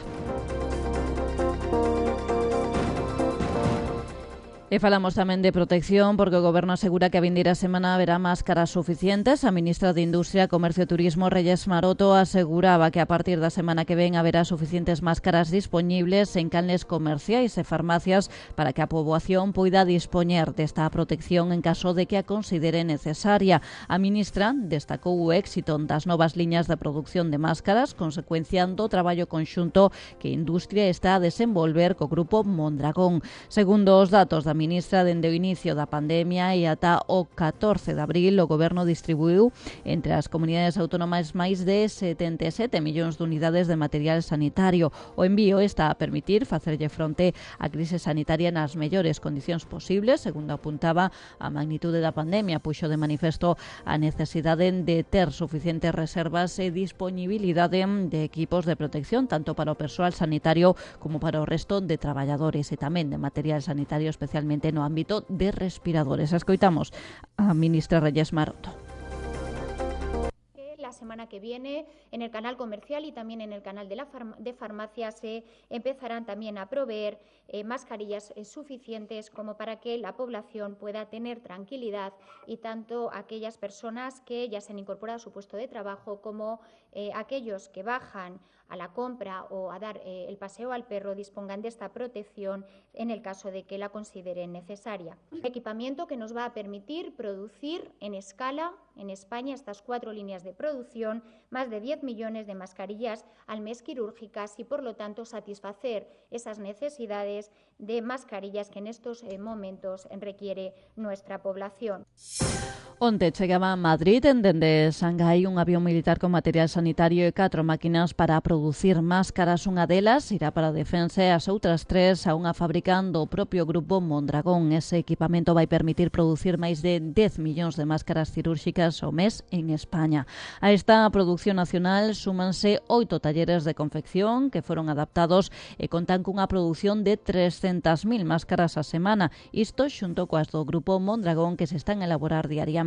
E falamos tamén de protección porque o Goberno asegura que a vindeira semana haberá máscaras suficientes. A ministra de Industria, Comercio e Turismo, Reyes Maroto, aseguraba que a partir da semana que ven haberá suficientes máscaras disponibles en canles comerciais e farmacias para que a poboación poida dispoñer desta protección en caso de que a considere necesaria. A ministra destacou o éxito das novas liñas de produción de máscaras, consecuencia do traballo conxunto que a industria está a desenvolver co grupo Mondragón. Segundo os datos da ministra, dende o inicio da pandemia e ata o 14 de abril, o Goberno distribuiu entre as comunidades autónomas máis de 77 millóns de unidades de material sanitario. O envío está a permitir facerlle fronte á crise sanitaria nas mellores condicións posibles. Segundo apuntaba, a magnitude da pandemia puxo de manifesto a necesidade de ter suficientes reservas e disponibilidade de equipos de protección, tanto para o persoal sanitario como para o resto de traballadores e tamén de material sanitario, especialmente no ámbito de respiradores. Escoitamos a ministra Reyes Maroto. La semana que viene en el canal comercial y también en el canal de farmacias se empezarán también a proveer mascarillas suficientes como para que la población pueda tener tranquilidad y tanto aquellas personas que ya se han incorporado a su puesto de trabajo como aquellos que bajan a la compra o a dar el paseo al perro dispongan de esta protección en el caso de que la consideren necesaria. Equipamiento que nos va a permitir producir en escala en España estas 4 líneas de producción, más de 10 millones de mascarillas al mes quirúrgicas y por lo tanto satisfacer esas necesidades de mascarillas que en estos momentos requiere nuestra población. Onte chegaba a Madrid dende Shanghái un avión militar con material sanitario e 4 máquinas para producir máscaras. Unha delas irá para a defensa e as outras 3 a unha fábrica do propio grupo Mondragón. Ese equipamento vai permitir producir máis de 10 millóns de máscaras cirúrxicas ao mes en España. A esta produción nacional súmanse 8 talleres de confección que foron adaptados e contan cunha produción de 300.000 máscaras a semana. Isto xunto coas do grupo Mondragón que se están a elaborar diariamente.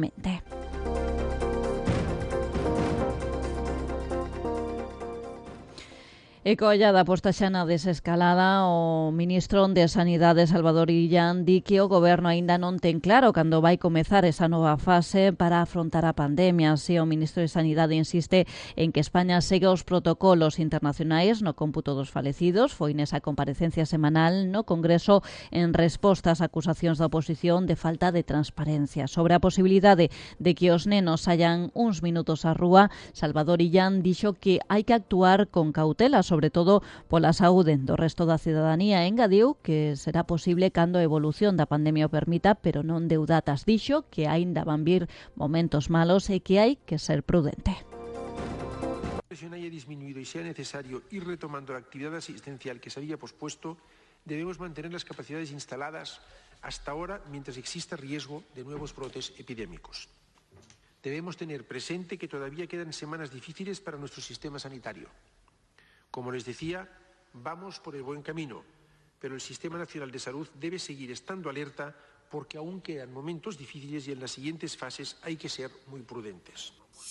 E colla da posta xa na desescalada, o ministro de Sanidade, Salvador Illán, di que o goberno aínda non ten claro cando vai comezar esa nova fase para afrontar a pandemia. Así, o ministro de Sanidade insiste en que España segue os protocolos internacionais no cómputo dos falecidos. Foi nesa comparecencia semanal no Congreso en resposta ás acusacións da oposición de falta de transparencia. Sobre a posibilidade de que os nenos sayan uns minutos á rúa, Salvador Illán dixo que hai que actuar con cautela, sobre todo pola saúde do resto da cidadanía. Engadiu que será posible cando a evolución da pandemia o permita, pero non deu datas. Dixo que aínda van vir momentos malos e que hai que ser prudente. Haya disminuido y sea necesario ir retomando la actividad asistencial que se había pospuesto, debemos mantener las capacidades instaladas hasta ahora mientras exista riesgo de nuevos brotes epidémicos. Debemos tener presente que todavía quedan semanas difíciles para nuestro sistema sanitario. Como les decía, vamos por el buen camino, pero el Sistema Nacional de Salud debe seguir estando alerta porque aún quedan momentos difíciles y en las siguientes fases hay que ser muy prudentes.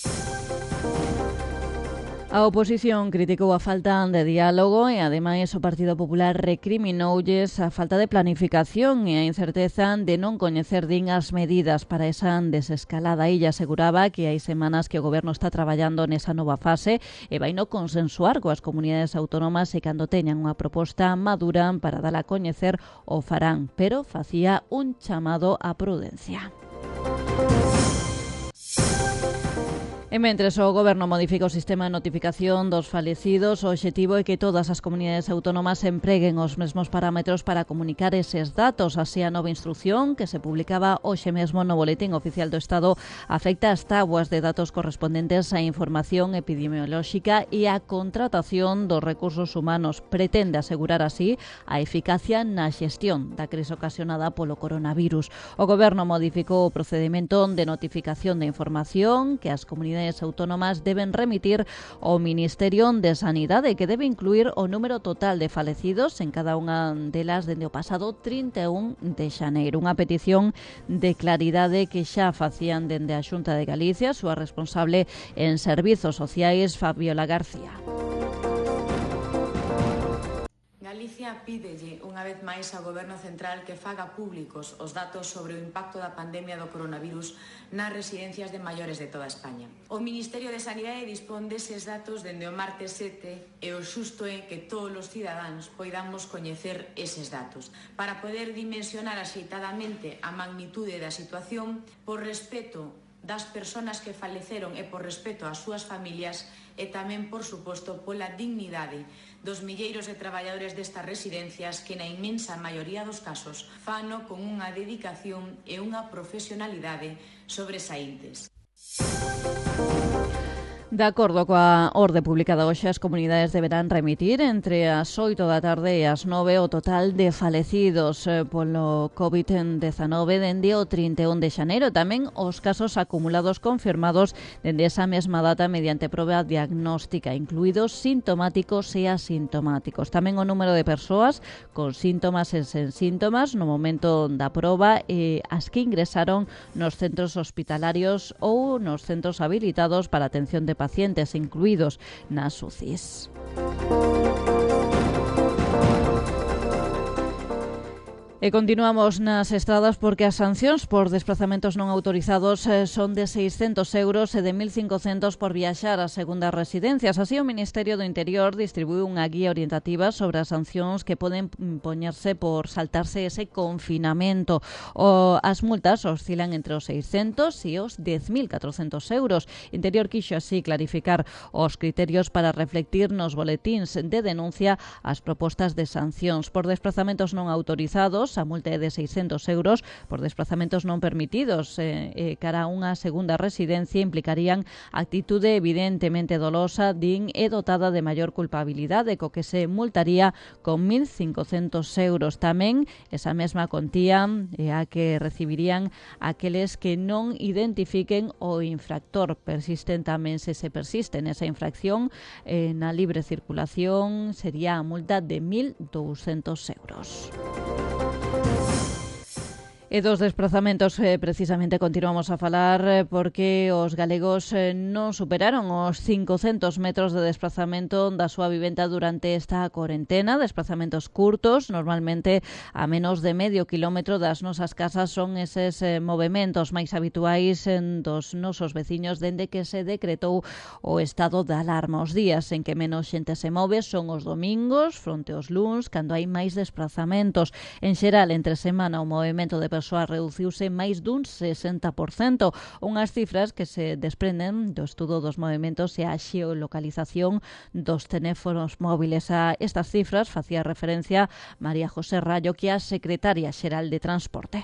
A oposición criticou a falta de diálogo e, ademais, o Partido Popular recriminaulles a falta de planificación e a incerteza de non coñecer din as medidas para esa desescalada. Ella aseguraba que hai semanas que o Goberno está traballando nesa nova fase e vai no consensuar coas comunidades autónomas e cando teñan unha proposta madura para dala a coñecer o farán, pero facía un chamado á prudencia. E mentres o Goberno modifica o sistema de notificación dos falecidos, o obxectivo é que todas as comunidades autónomas empreguen os mesmos parámetros para comunicar eses datos. Así, a nova instrucción que se publicaba hoxe mesmo no Boletín Oficial do Estado afecta as tábuas de datos correspondentes á información epidemiolóxica e á contratación dos recursos humanos. Pretende asegurar así a eficacia na xestión da crise ocasionada polo coronavirus. O Goberno modificou o procedimento de notificación de información que as comunidades autónomas deben remitir ao Ministerio de Sanidade, que debe incluir o número total de falecidos en cada unha delas dende o pasado 31 de xaneiro. Unha petición de claridade que xa facían dende a Xunta de Galicia, a súa responsable en Servizos Sociais, Fabiola García. Galicia pídelle unha vez máis ao Goberno Central que faga públicos os datos sobre o impacto da pandemia do coronavirus nas residencias de maiores de toda España. O Ministerio de Sanidade dispón deses datos dende o martes 7 e o xusto é que todos os cidadáns poidamos coñecer eses datos para poder dimensionar axeitadamente a magnitude da situación por respeto das persoas que faleceron e por respeto ás súas familias e tamén, por suposto, pola dignidade dos milleiros de traballadores destas residencias que na inmensa maioría dos casos fano con unha dedicación e unha profesionalidade sobresaíntes. De acordo coa orde publicada hoxe, as comunidades deberán remitir entre as 8 da tarde e as 9 o total de falecidos polo COVID-19 dende o 31 de xaneiro. Tamén os casos acumulados confirmados dende esa mesma data mediante proba diagnóstica, incluídos sintomáticos e asintomáticos. Tamén o número de persoas con síntomas e sen síntomas no momento da proba e as que ingresaron nos centros hospitalarios ou nos centros habilitados para atención de pacientes incluídos nas UCIs. E continuamos nas estradas porque as sancións por desplazamentos non autorizados son de 600 euros e de 1.500 por viaxar a segundas residencias. Así, o Ministerio do Interior distribuiu unha guía orientativa sobre as sancións que poden poñerse por saltarse ese confinamento. As multas oscilan entre os 600 e os 10.400 euros. Interior quixo así clarificar os criterios para reflectir nos boletíns de denuncia as propostas de sancións por desplazamentos non autorizados. a multa é de 600 euros por desplazamentos non permitidos. Cara a unha segunda residencia implicarían actitude evidentemente dolosa, din, e dotada de maior culpabilidade, co que se multaría con 1.500 euros. Tamén esa mesma contía a que recibirían aqueles que non identifiquen o infractor. Persisten tamén, se persiste nesa infracción na libre circulación, sería a multa de 1.200 euros. E dos desplazamentos precisamente continuamos a falar porque os galegos non superaron os 500 metros de desplazamento da súa vivenda durante esta cuarentena. Desplazamentos curtos, normalmente a menos de medio kilómetro das nosas casas, son eses movementos máis habituais dos nosos veciños dende que se decretou o estado de alarma. Os días en que menos xente se move son os domingos, fronte aos luns, cando hai máis desplazamentos. En xeral, entre semana, o movimento de persoas reduciuse máis dun 60%, unhas cifras que se desprenden do estudo dos movimentos e a xeolocalización dos teléfonos móviles. A estas cifras facía referencia María José Rayo, que é a secretaria xeral de Transporte.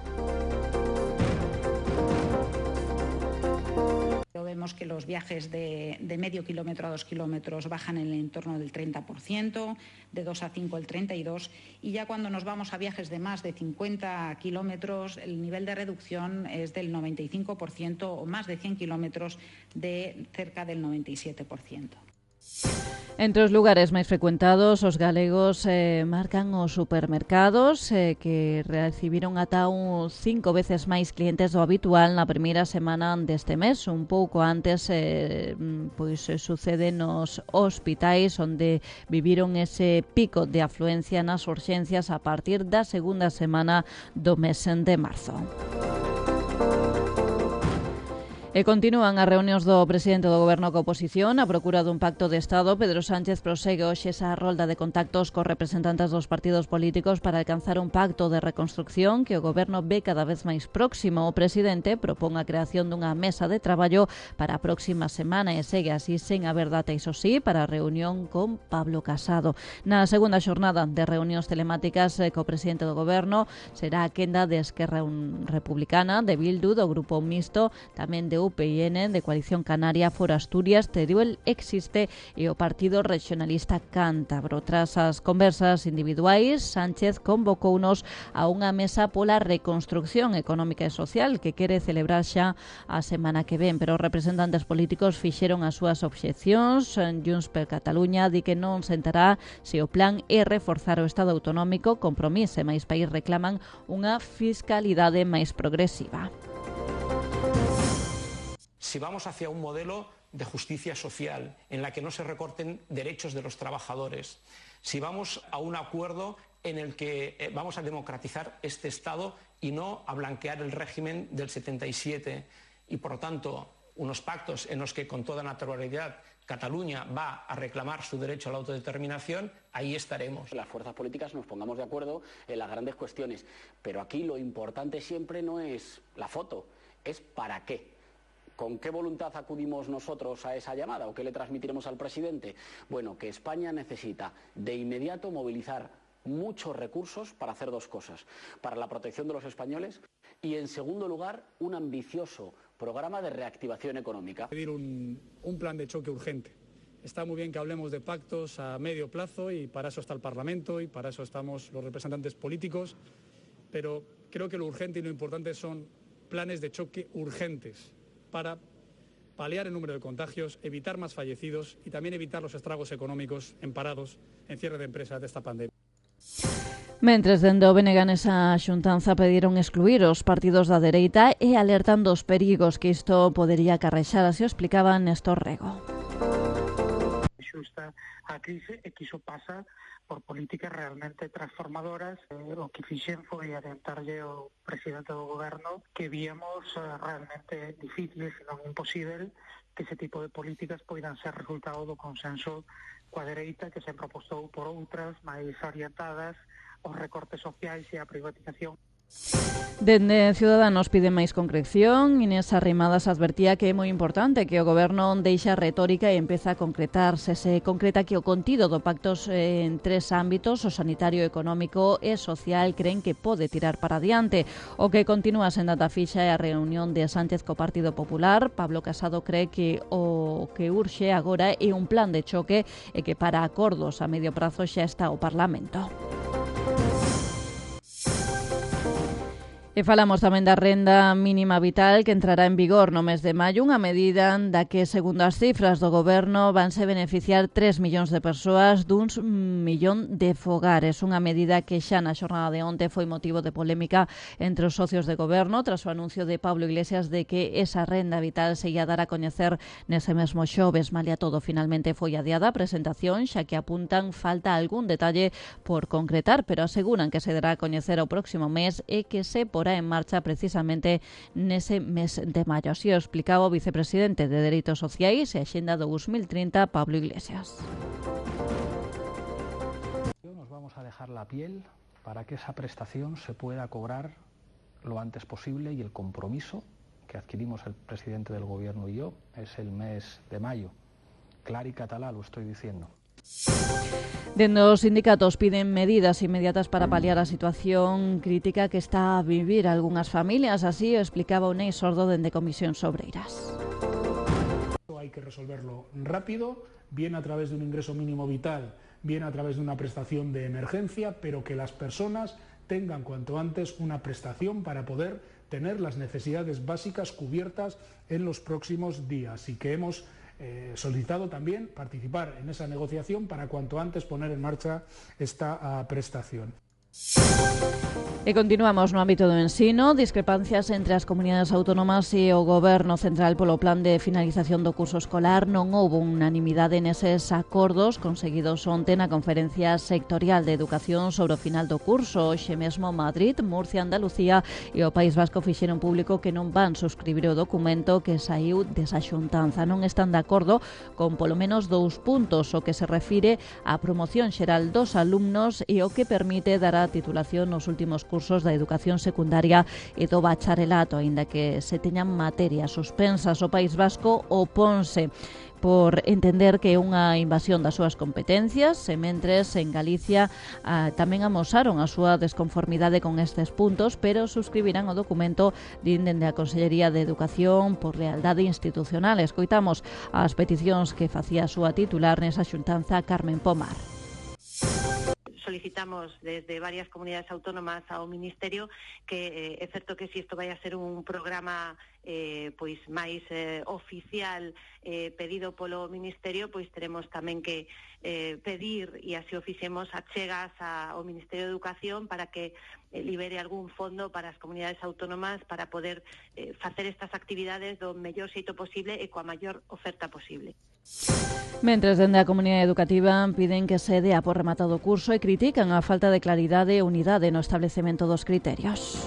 Vemos que los viajes de medio kilómetro a 2 kilómetros bajan en el entorno del 30%, de 2 a 5 el 32%, y ya cuando nos vamos a viajes de más de 50 kilómetros, el nivel de reducción es del 95% o más de 100 kilómetros de cerca del 97%. Entre os lugares máis frecuentados, os galegos marcan os supermercados, que recibiron ata 5 veces máis clientes do habitual na primeira semana deste mes. Un pouco antes sucede nos hospitais, onde viviron ese pico de afluencia nas urxencias a partir da segunda semana do mes de marzo. E continúan as reunións do presidente do Goberno coa oposición a procura dun pacto de Estado. Pedro Sánchez prosegue hoxe esa rolda de contactos cos representantes dos partidos políticos para alcanzar un pacto de reconstrucción que o Goberno ve cada vez máis próximo. O presidente propón a creación dunha mesa de traballo para a próxima semana e segue así sen haber data, iso sí, para a reunión con Pablo Casado. Na segunda xornada de reunións telemáticas co presidente do Goberno será a quenda de Esquerra Republicana, de Bildu, do Grupo Mixto, tamén de UPyN, de Coalición Canaria, Foro Asturias, Teruel Existe e o Partido Regionalista Cántabro. Tras as conversas individuais, Sánchez convocounos a unha mesa pola reconstrucción económica e social que quere celebrar xa a semana que ven, pero os representantes políticos fixeron as súas obxeccións. Junts per Cataluña di que non sentará se o plan é reforzar o Estado autonómico. Compromís e Máis País reclaman unha fiscalidade máis progresiva. Si vamos hacia un modelo de justicia social en la que no se recorten derechos de los trabajadores, si vamos a un acuerdo en el que vamos a democratizar este Estado y no a blanquear el régimen del 77 y, por lo tanto, unos pactos en los que con toda naturalidad Cataluña va a reclamar su derecho a la autodeterminación, ahí estaremos. Las fuerzas políticas nos pongamos de acuerdo en las grandes cuestiones, pero aquí lo importante siempre no es la foto, es para qué. ¿Con qué voluntad acudimos nosotros a esa llamada o qué le transmitiremos al presidente? Bueno, que España necesita de inmediato movilizar muchos recursos para hacer dos cosas. Para la protección de los españoles y, en segundo lugar, un ambicioso programa de reactivación económica. Pedir un plan de choque urgente. Está muy bien que hablemos de pactos a medio plazo y para eso está el Parlamento y para eso estamos los representantes políticos, pero creo que lo urgente y lo importante son planes de choque urgentes para paliar el número de contagios, evitar más fallecidos y también evitar los estragos económicos en parados, en cierre de empresas de esta pandemia. Mentres dende o BNG nesa xuntanza pediron excluir os partidos da dereita e alertan dos perigos que isto podería acarrexar, así o explicaba Néstor Rego. Xusta a crise e que iso pasa por políticas realmente transformadoras. O que fixen foi adiantarlle ao presidente do goberno que víamos realmente difícil, se non imposible, que ese tipo de políticas poidan ser resultado do consenso coa dereita, que sempre apostou por outras máis orientadas aos recortes sociais e á privatización. Dende Ciudadanos piden máis concreción. Inés Arrimadas advertía que é moi importante que o Goberno deixa a retórica e empeza a concretarse. Se concreta que o contido do pacto en 3 ámbitos, o sanitario, económico e social, creen que pode tirar para adiante. O que continúa sen data fixa é a reunión de Sánchez co Partido Popular. Pablo Casado cree que o que urxe agora é un plan de choque e que para acordos a medio prazo xa está o Parlamento. E falamos tamén da renda mínima vital que entrará en vigor no mes de maio, unha medida da que, segundo as cifras do Goberno, vanse beneficiar 3 millóns de persoas duns millón de fogares. Unha medida que xa na xornada de onte foi motivo de polémica entre os socios de Goberno tras o anuncio de Pablo Iglesias de que esa renda vital se ia dar a coñecer nese mesmo xoves. Malia todo, finalmente foi adiada a presentación, xa que apuntan falta algún detalle por concretar, pero aseguran que se dará a coñecer o próximo mes e que se porá en marcha precisamente nese mes de maio. Así o explicaba o vicepresidente de Dereitos Sociais e Axenda 2030, Pablo Iglesias. Nos vamos a dejar la piel para que esa prestación se pueda cobrar lo antes posible, y el compromiso que adquirimos el presidente del Gobierno y yo es el mes de mayo. Clar y catalá lo estoy diciendo. Dende os sindicatos piden medidas inmediatas para paliar a situación crítica que está a vivir algunhas familias. Así o explicaba Unai Sordo dende Comisións Obreiras. Hay que resolverlo rápido, bien a través de un ingreso mínimo vital, bien a través de una prestación de emergencia, pero que las personas tengan cuanto antes una prestación para poder tener las necesidades básicas cubiertas en los próximos días, y que hemos solicitado también participar en esa negociación para cuanto antes poner en marcha esta prestación. E continuamos no ámbito do ensino. Discrepancias entre as comunidades autónomas e o Goberno central polo plan de finalización do curso escolar. Non houbo unanimidade neses acordos conseguidos onte na conferencia sectorial de educación sobre o final do curso. Hoxe mesmo Madrid, Murcia, Andalucía e o País Vasco fixeron público que non van suscribir o documento que saiu desa xuntanza. Non están de acordo con polo menos 2 puntos, o que se refire á promoción xeral dos alumnos e o que permite dar a titulación nos últimos cursos da educación secundaria e do bacharelato, aínda que se teñan materias suspensas. O País Vasco oponse por entender que é unha invasión das súas competencias, e mentres en Galicia tamén amosaron a súa desconformidade con estes puntos, pero suscribirán o documento, din dende a Consellería de Educación, por lealdade institucional. Escoitamos as peticións que facía a súa titular nesa xuntanza, Carmen Pomar. Solicitamos desde varias comunidades autónomas ao Ministerio que é certo que se isto vai a ser un programa pois máis oficial pedido polo Ministerio, pois teremos tamén que pedir, e así o fixemos, achegas ao Ministerio de Educación para que libere algún fondo para as comunidades autónomas para poder facer estas actividades do mellor xeito posible e coa maior oferta posible. Mentres, dende a comunidade educativa piden que se dea por rematado o curso e critican a falta de claridade e unidade no establecemento dos criterios.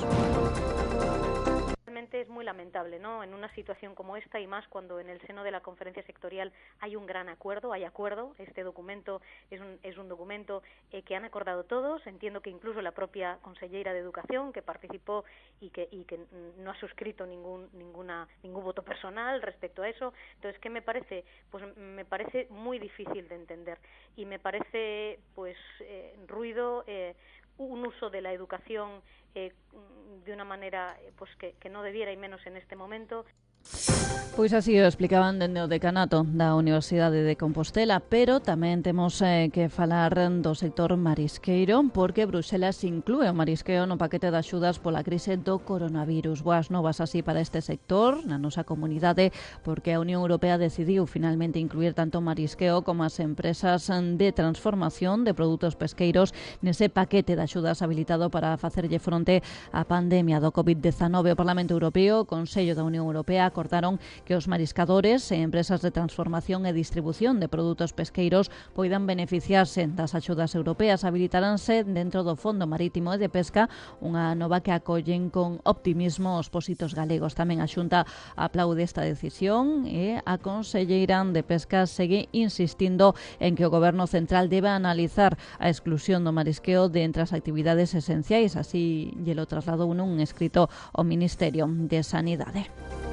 Es muy lamentable, ¿no? En una situación como esta, y más cuando en el seno de la conferencia sectorial hay un gran acuerdo, Este documento es un documento que han acordado todos. Entiendo que incluso la propia consellera de Educación, que participó y que no ha suscrito ningún voto personal respecto a eso. Entonces, ¿qué me parece? Pues me parece muy difícil de entender, y me parece ruido, un uso de la educación de una manera pues que no debiera, y menos en este momento. Pois así o explicaban dende o decanato da Universidade de Compostela, pero tamén temos que falar do sector marisqueiro, porque Bruxelas inclúe o marisqueo no paquete de axudas pola crise do coronavirus. Boas novas así para este sector na nosa comunidade, porque a Unión Europea decidiu finalmente incluir tanto o marisqueo como as empresas de transformación de produtos pesqueiros nese paquete de axudas habilitado para facerlle fronte á pandemia do COVID-19. O Parlamento Europeo e o Consello da Unión Europea acordaron que os mariscadores e empresas de transformación e distribución de produtos pesqueiros poidan beneficiarse das axudas europeas. Habilitaránse dentro do Fondo Marítimo e de Pesca unha nova que acollen con optimismo os pósitos galegos. Tamén a Xunta aplaude esta decisión e a conselleira de Pesca segue insistindo en que o Goberno Central debe analizar a exclusión do marisqueo de entre as actividades esenciais. Así lle lo trasladou nun escrito ao Ministerio de Sanidade.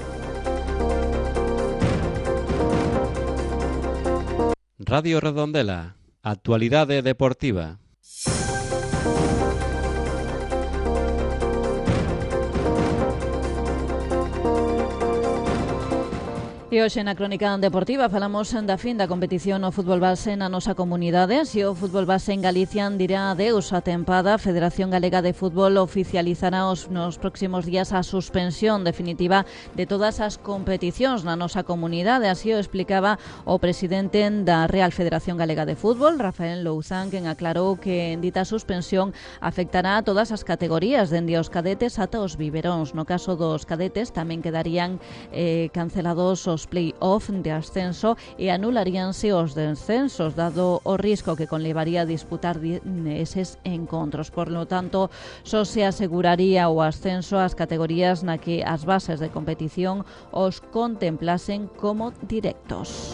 Radio Redondela, actualidade deportiva. E hoxe na Crónica Deportiva falamos da fin da competición no fútbol base na nosa comunidade. Se o fútbol base en Galicia dirá adeus á tempada, a Federación Galega de Fútbol oficializará nos próximos días a suspensión definitiva de todas as competicións na nosa comunidade. Así o explicaba o presidente da Real Federación Galega de Fútbol, Rafael Louzán, quen aclarou que en dita suspensión afectará a todas as categorías, dende os cadetes ata os biberóns. No caso dos cadetes tamén quedarían cancelados os play-off de ascenso e anularíanse os descensos, dado o risco que conlevaría a disputar eses encontros. Por lo tanto, só se aseguraría o ascenso ás categorías na que as bases de competición os contemplasen como directos.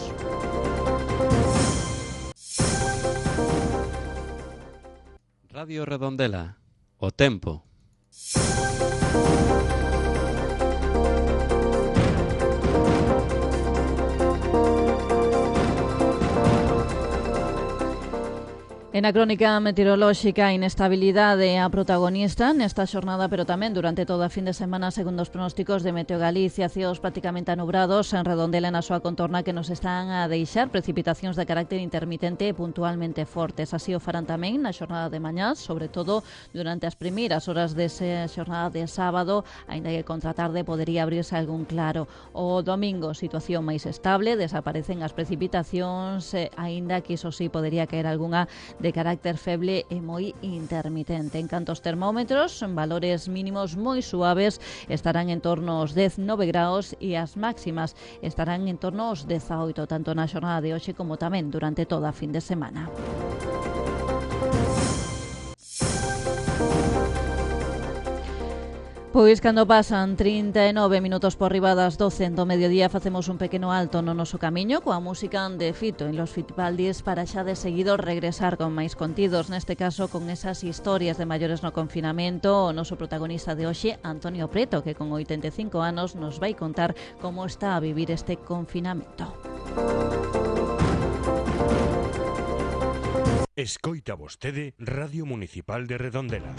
Radio Redondela, o tempo. En a crónica meteorolóxica, a inestabilidade é a protagonista nesta xornada, pero tamén durante toda a fin de semana, segundo os pronósticos de Meteo Galicia, cieos prácticamente anubrados en Redondela e na súa contorna que nos están a deixar precipitacións de carácter intermitente e puntualmente fortes. Así o farán tamén na xornada de mañá, sobre todo durante as primeiras horas desa xornada de sábado, aínda que contra tarde podería abrirse algún claro. O domingo, situación máis estable, desaparecen as precipitacións, aínda que iso sí podería caer algunha de carácter feble e moi intermitente. En canto aos termómetros, valores mínimos moi suaves estarán en torno aos 19 graus e as máximas estarán en torno aos 18, tanto na xornada de hoxe como tamén durante toda a fin de semana. Pois cando pasan 39 minutos por riba das 12 do mediodía facemos un pequeno alto no noso camiño coa música de Fito en Los Fitipaldis para xa de seguido regresar con máis contidos, neste caso con esas historias de maiores no confinamento. O noso protagonista de hoxe, Antonio Preto, que con 85 anos nos vai contar como está a vivir este confinamento. Escoita vostede Radio Municipal de Redondela.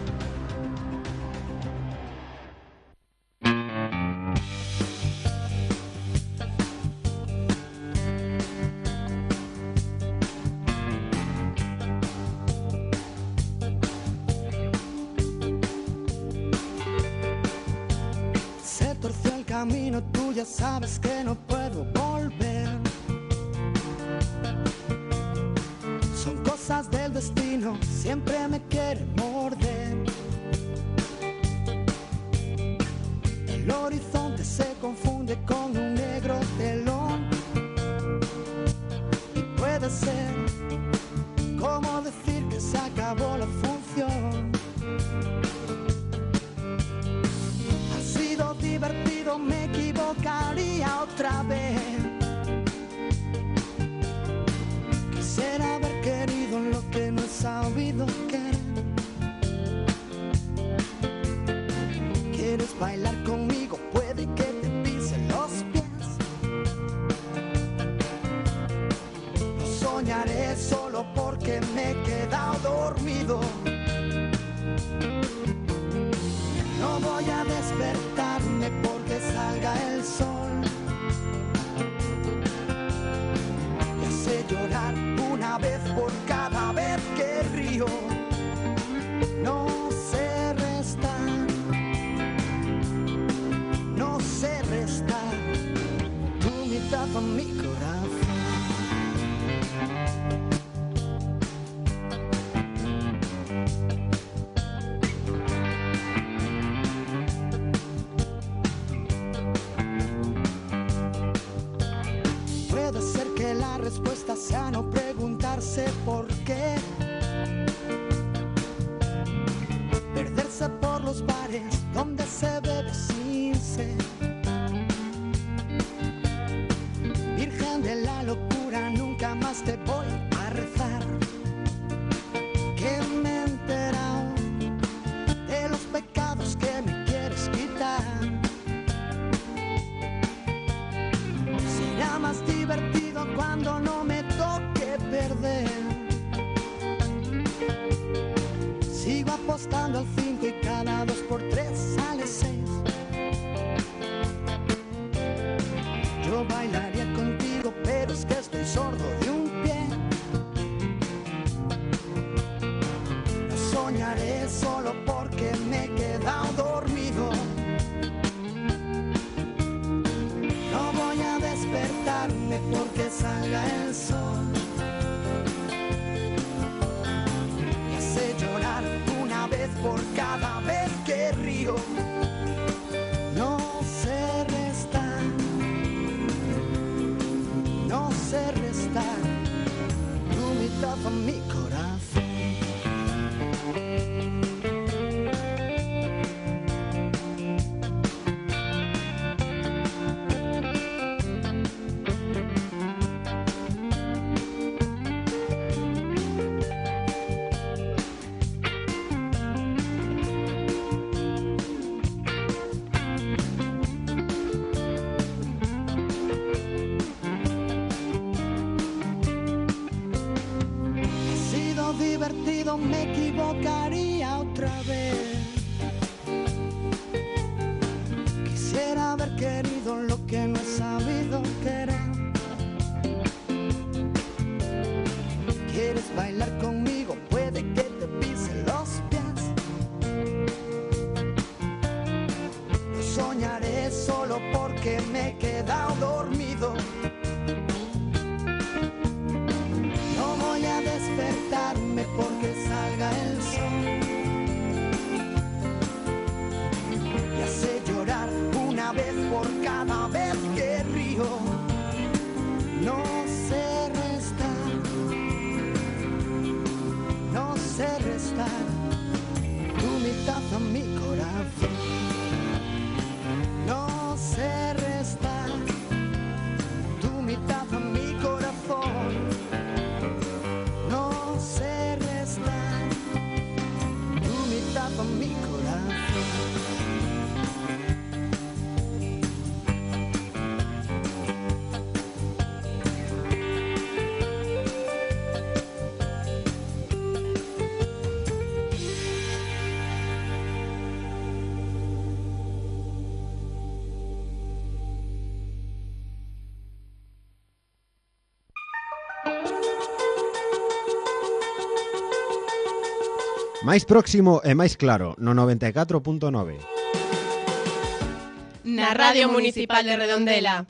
Camino, tú ya sabes que no puedo volver. Son cosas del destino, siempre me quiere morder. El horizonte se confunde con un negro telón. Y puede ser como decir que se acabó la función. Ha sido divertido, me equivocaría otra vez. Quisiera haber querido lo que no he sabido querer. ¿Quieres bailar conmigo? Puede que te pise los pies. No soñaré solo porque me he quedado dormido. No voy a despertarme porque salga el sol. Me hace llorar una vez por cada vez que río. No sé restar, no sé restar tu mitad a mi corazón. respuesta sea no preguntarse por qué. Perderse por los bares donde se bebe sin sed. Virgen de la locura, nunca más te voy a rezar. Que me he enterado de los pecados que me quieres quitar. Será más divertido cuando no me toque perder. Sigo apostando al 5 y cada 2x3 sale 6. Yo bailaría contigo, pero es que estoy sordo de un pie. No soñaré solo porque me he quedado dormido. No voy a despertarme porque salga el sol. Me hace llorar una vez por cada vez que río. No sé restar, no sé restar tu mitad a mi corazón. Divertido, me equivocaría otra vez. Quisiera haber querido lo que no he sabido querer. ¿Quieres bailar conmigo? Puede que te pise los pies. No soñaré solo porque me he quedado dormido. No voy a despertarme porque salga el sol. Me hace llorar una vez por cada vez que río. No sé restar, no sé restar tu mitad a mi corazón. No sé restar tu mitad a mi corazón. No sé restar tu mitad a mi corazón. Máis próximo e máis claro, no 94.9. Na Radio Municipal de Redondela.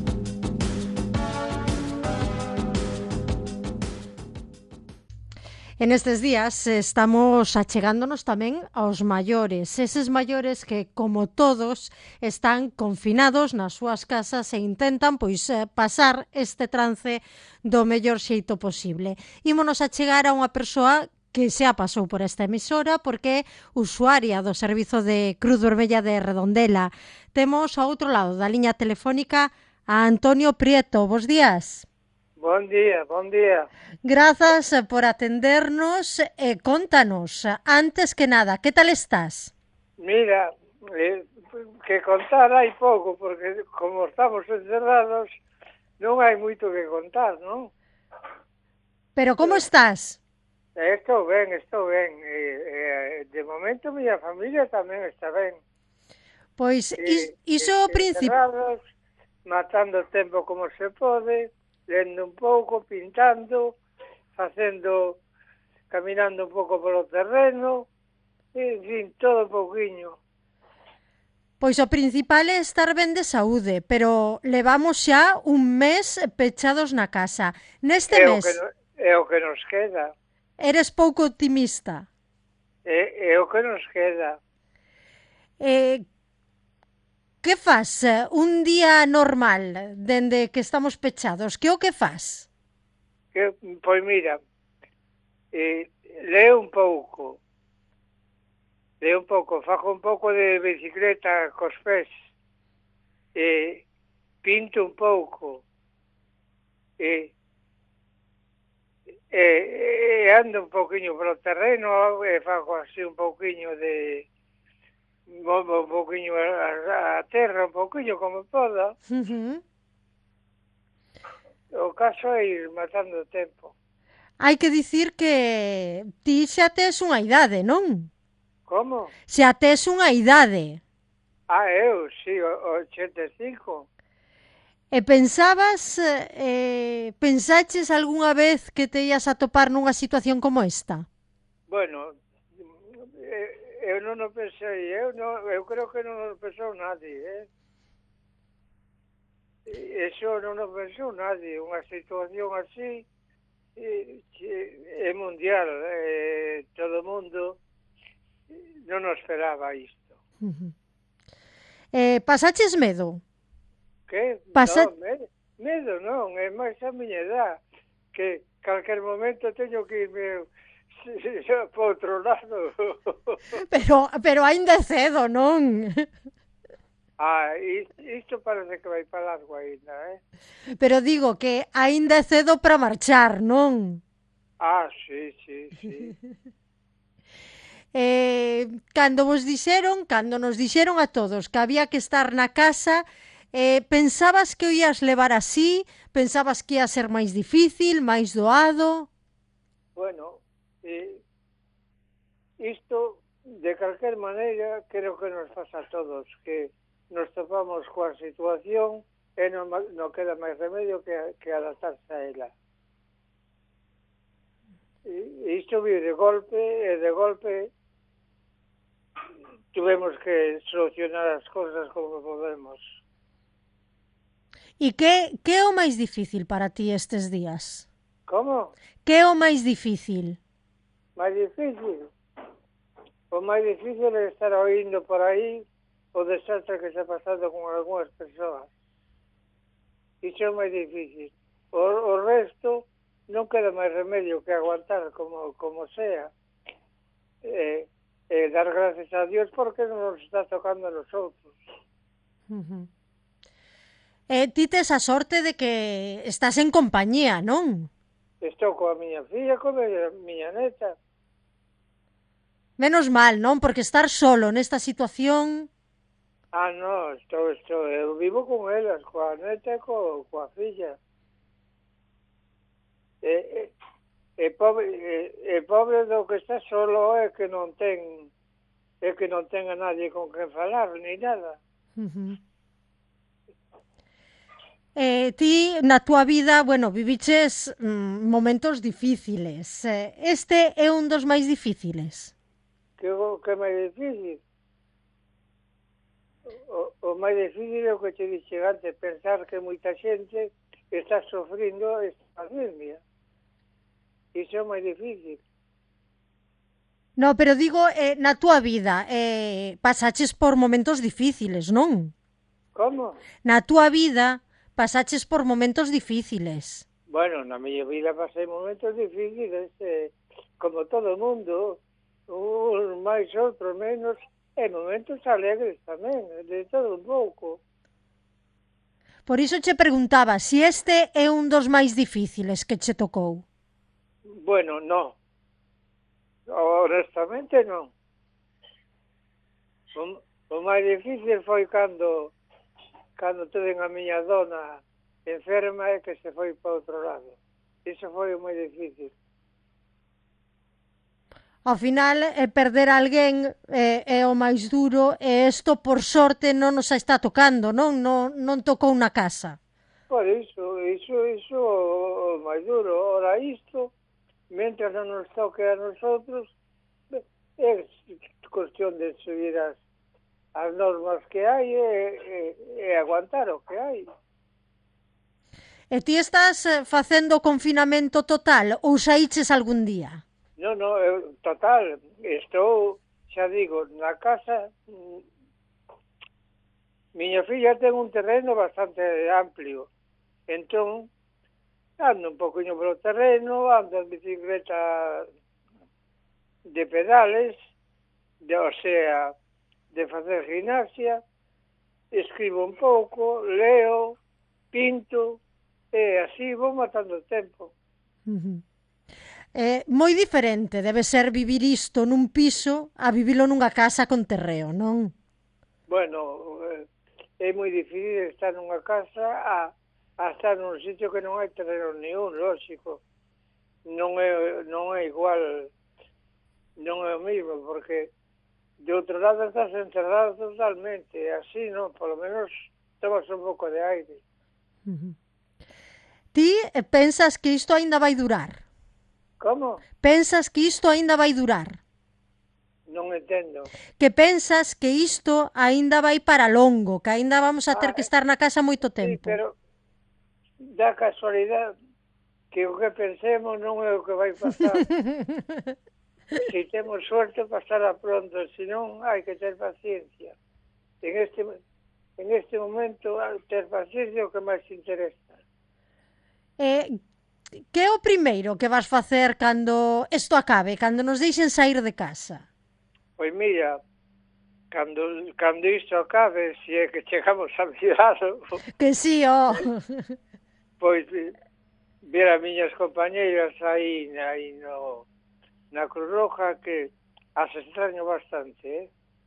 En estes días estamos achegándonos tamén aos maiores, eses maiores que, como todos, están confinados nas súas casas e intentan pasar este trance do mellor xeito posible. Ímonos achegar a unha persoa que xa pasou por esta emisora porque é usuaria do servizo de Cruz Vermella de Redondela. Temos ao outro lado da liña telefónica a Antonio Prieto. Bos días. Bon día, bon día. Grazas por atendernos e contanos, antes que nada, que tal estás? Mira, que contar hai pouco, porque como estamos encerrados, non hai moito que contar, non? Pero como estás? Estou ben, estou ben. De momento, miña familia tamén está ben. Pois, iso o principio... Matando o tempo como se pode, lendo un pouco, pintando, caminando un pouco polo terreno, en fin, todo pouquiño. Pois o principal é estar ben de saúde, pero levamos xa un mes pechados na casa. Neste mes... É o que nos queda. Eres pouco optimista. É o que nos queda. Que fas un día normal, dende que estamos pechados? Que o que fas? Pois mira, leo un pouco, fago un pouco de bicicleta cos pés, pinto un pouco, ando un pouquiño polo terreno, fago así un pouquiño de... Movo un pouquiño a terra, un pouquiño como poda. O caso é ir matando o tempo. Hai que dicir que ti xa tes unha idade, non? Como? Xa tes unha idade. Eu, sí, 85. E pensaches algunha vez que te ias a topar nunha situación como esta? Bueno, eu non o pensei, eu creo que non o pensou nadie, Eso non o pensou nadie, unha situación así é mundial, todo o mundo non o esperaba isto. Pasaches medo? Que? No, medo non, é máis a miña edad, que calquer momento teño que irme para outro lado. Pero aínda é cedo, non? Isto parece que vai para largo aínda, Pero digo que aínda é cedo para marchar, non? Sí. Cando nos dixeron a todos que había que estar na casa, pensabas que o ías levar así? Pensabas que ia ser máis difícil, máis doado? Bueno, isto, de calquer maneira, creo que nos pasa a todos, que nos topamos coa situación e non queda máis remedio que adaptarse a ela. Isto vive de golpe, e de golpe tuvemos que solucionar as cousas como podemos. E que é o máis difícil para ti estes días? Como? Que é o máis difícil? Máis difícil? O máis difícil é estar oindo por aí o desastre que está pasando con algunhas persoas. Iso é máis difícil. O resto non queda máis remedio que aguantar como sea. Dar gracias a Dios porque non nos está tocando a nosotros. Ti tes a sorte de que estás en compañía, non? Estou coa miña filla, coa miña neta. Menos mal, non? Porque estar solo nesta situación... Non, eu vivo con elas, coa neta e coa filla. Pobre do que está solo é que non ten a nadie con quen falar, ni nada. Ti, na túa vida, viviches momentos difíciles. Este é un dos máis difíciles? Que é máis difícil? O máis difícil é o que te dixe antes, pensar que moita xente está sofrindo esta pandemia. Iso é máis difícil. No, pero digo, na túa vida, pasaches por momentos difíciles, non? Como? Na túa vida, pasaches por momentos difíciles. Bueno, na miña vida pasei momentos difíciles, como todo o mundo, uns máis, outros menos, e momentos alegres tamén, de todo un pouco. Por iso che preguntaba, si este é un dos máis difíciles que che tocou. Bueno, non. Honestamente, non. O máis difícil foi cando tuven a miña dona enferma e que se foi para outro lado. Iso foi o máis difícil. Ao final, perder a alguén é o máis duro e isto, por sorte, non nos está tocando, non tocou na casa. Por iso o máis duro. Ora isto, mentras non nos toque a nosotros, é cuestión de subir as normas que hai e aguantar o que hai. E ti estás facendo confinamento total ou saíches algún día? Non, total, estou, xa digo, na casa. Miña filla ten un terreno bastante amplio, entón ando un poquinho polo terreno, ando en bicicleta de pedales, o sea, de facer gimnasia, escribo un pouco, leo, pinto, e así vou matando o tempo. Moi diferente debe ser vivir isto nun piso a vivilo nunha casa con terreo, non? Bueno, é moi difícil estar nunha casa a estar nun sitio que non hai terreno niún, lógico. Non é igual, non é o mismo, porque de outro lado estás encerrado totalmente, así, non? Por lo menos tomas un pouco de aire. Ti pensas que isto aínda vai durar? Como? Pensas que isto aínda vai durar? Non entendo. Que pensas que isto aínda vai para longo, que aínda vamos a ter que estar na casa moito tempo. Sí, pero dá casualidade que o que pensemos non é o que vai pasar. Se temos suerte pasará pronto, senón hai que ter paciencia. En este momento ter paciencia é o que máis interesa. Que é o primeiro que vas facer cando isto acabe, cando nos deixen sair de casa? Pois mira, cando isto acabe, se é que chegamos a mirarlo... Que sí, Pois ver as miñas compañeiras aí na Cruz Roja, que as extraño bastante,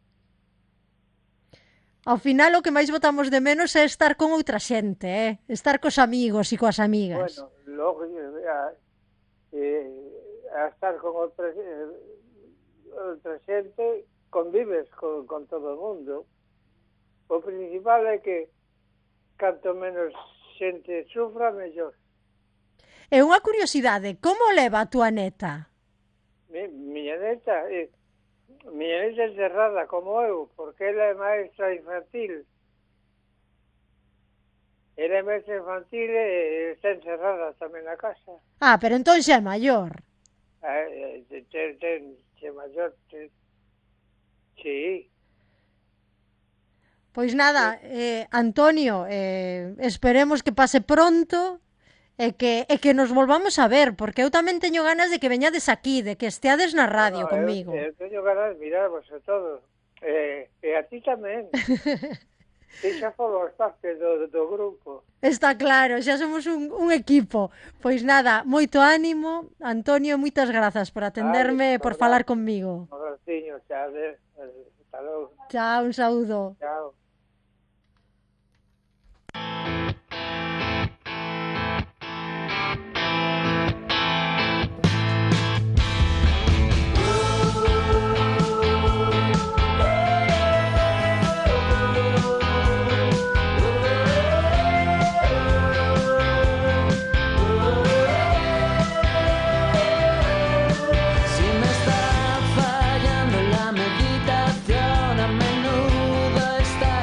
Ao final o que máis botamos de menos é estar con outra xente, estar cos amigos e coas amigas. Bueno, logo a estar con outra xente convives con todo o mundo. O principal é que canto menos xente sufra, mellor. É unha curiosidade, como leva a túa neta? Miña neta é encerrada como eu, porque ela é maestra infantil. Ela é maestra infantil e está encerrada tamén na casa. Pero entón xa é maior. Xe maior, sí. Pois nada, Antonio, esperemos que pase pronto e que nos volvamos a ver, porque eu tamén teño ganas de que veñades aquí, de que esteades na radio comigo. Eu teño ganas de mirarvos a todos, e a ti tamén. Ti xa folos parte do grupo. Está claro, xa somos un equipo. Pois nada, moito ánimo, Antonio, moitas grazas por atenderme e por falar comigo. Un abraciño, xa, hasta logo. Chao, un saúdo. Chao. Está fallando la meditación, a menudo está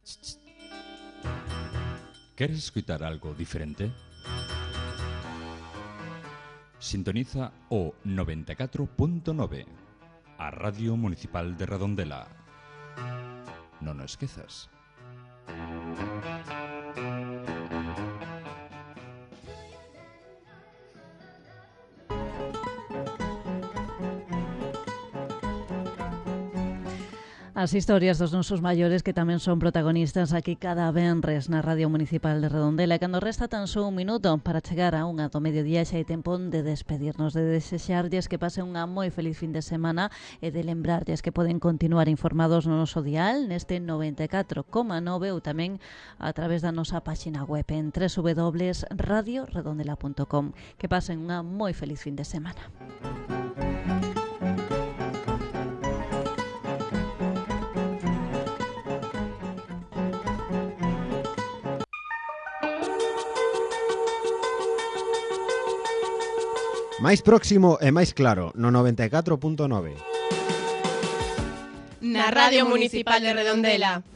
¿Queres escuchar algo diferente? Sintoniza o 94.9, a Radio Municipal de Redondela. Non o esquezas. As historias dos nosos maiores que tamén son protagonistas aquí cada venres na Radio Municipal de Redondela. E cando resta tan só un minuto para chegar a unha do mediodía, xa hai tempo de despedirnos, de desexarlles que pasen unha moi feliz fin de semana e de lembrarlles que poden continuar informados no noso dial neste 94,9 ou tamén a través da nosa páxina web en www.radioredondela.com. Que pasen unha moi feliz fin de semana. Máis próximo e máis claro, no 94.9. Na Radio Municipal de Redondela.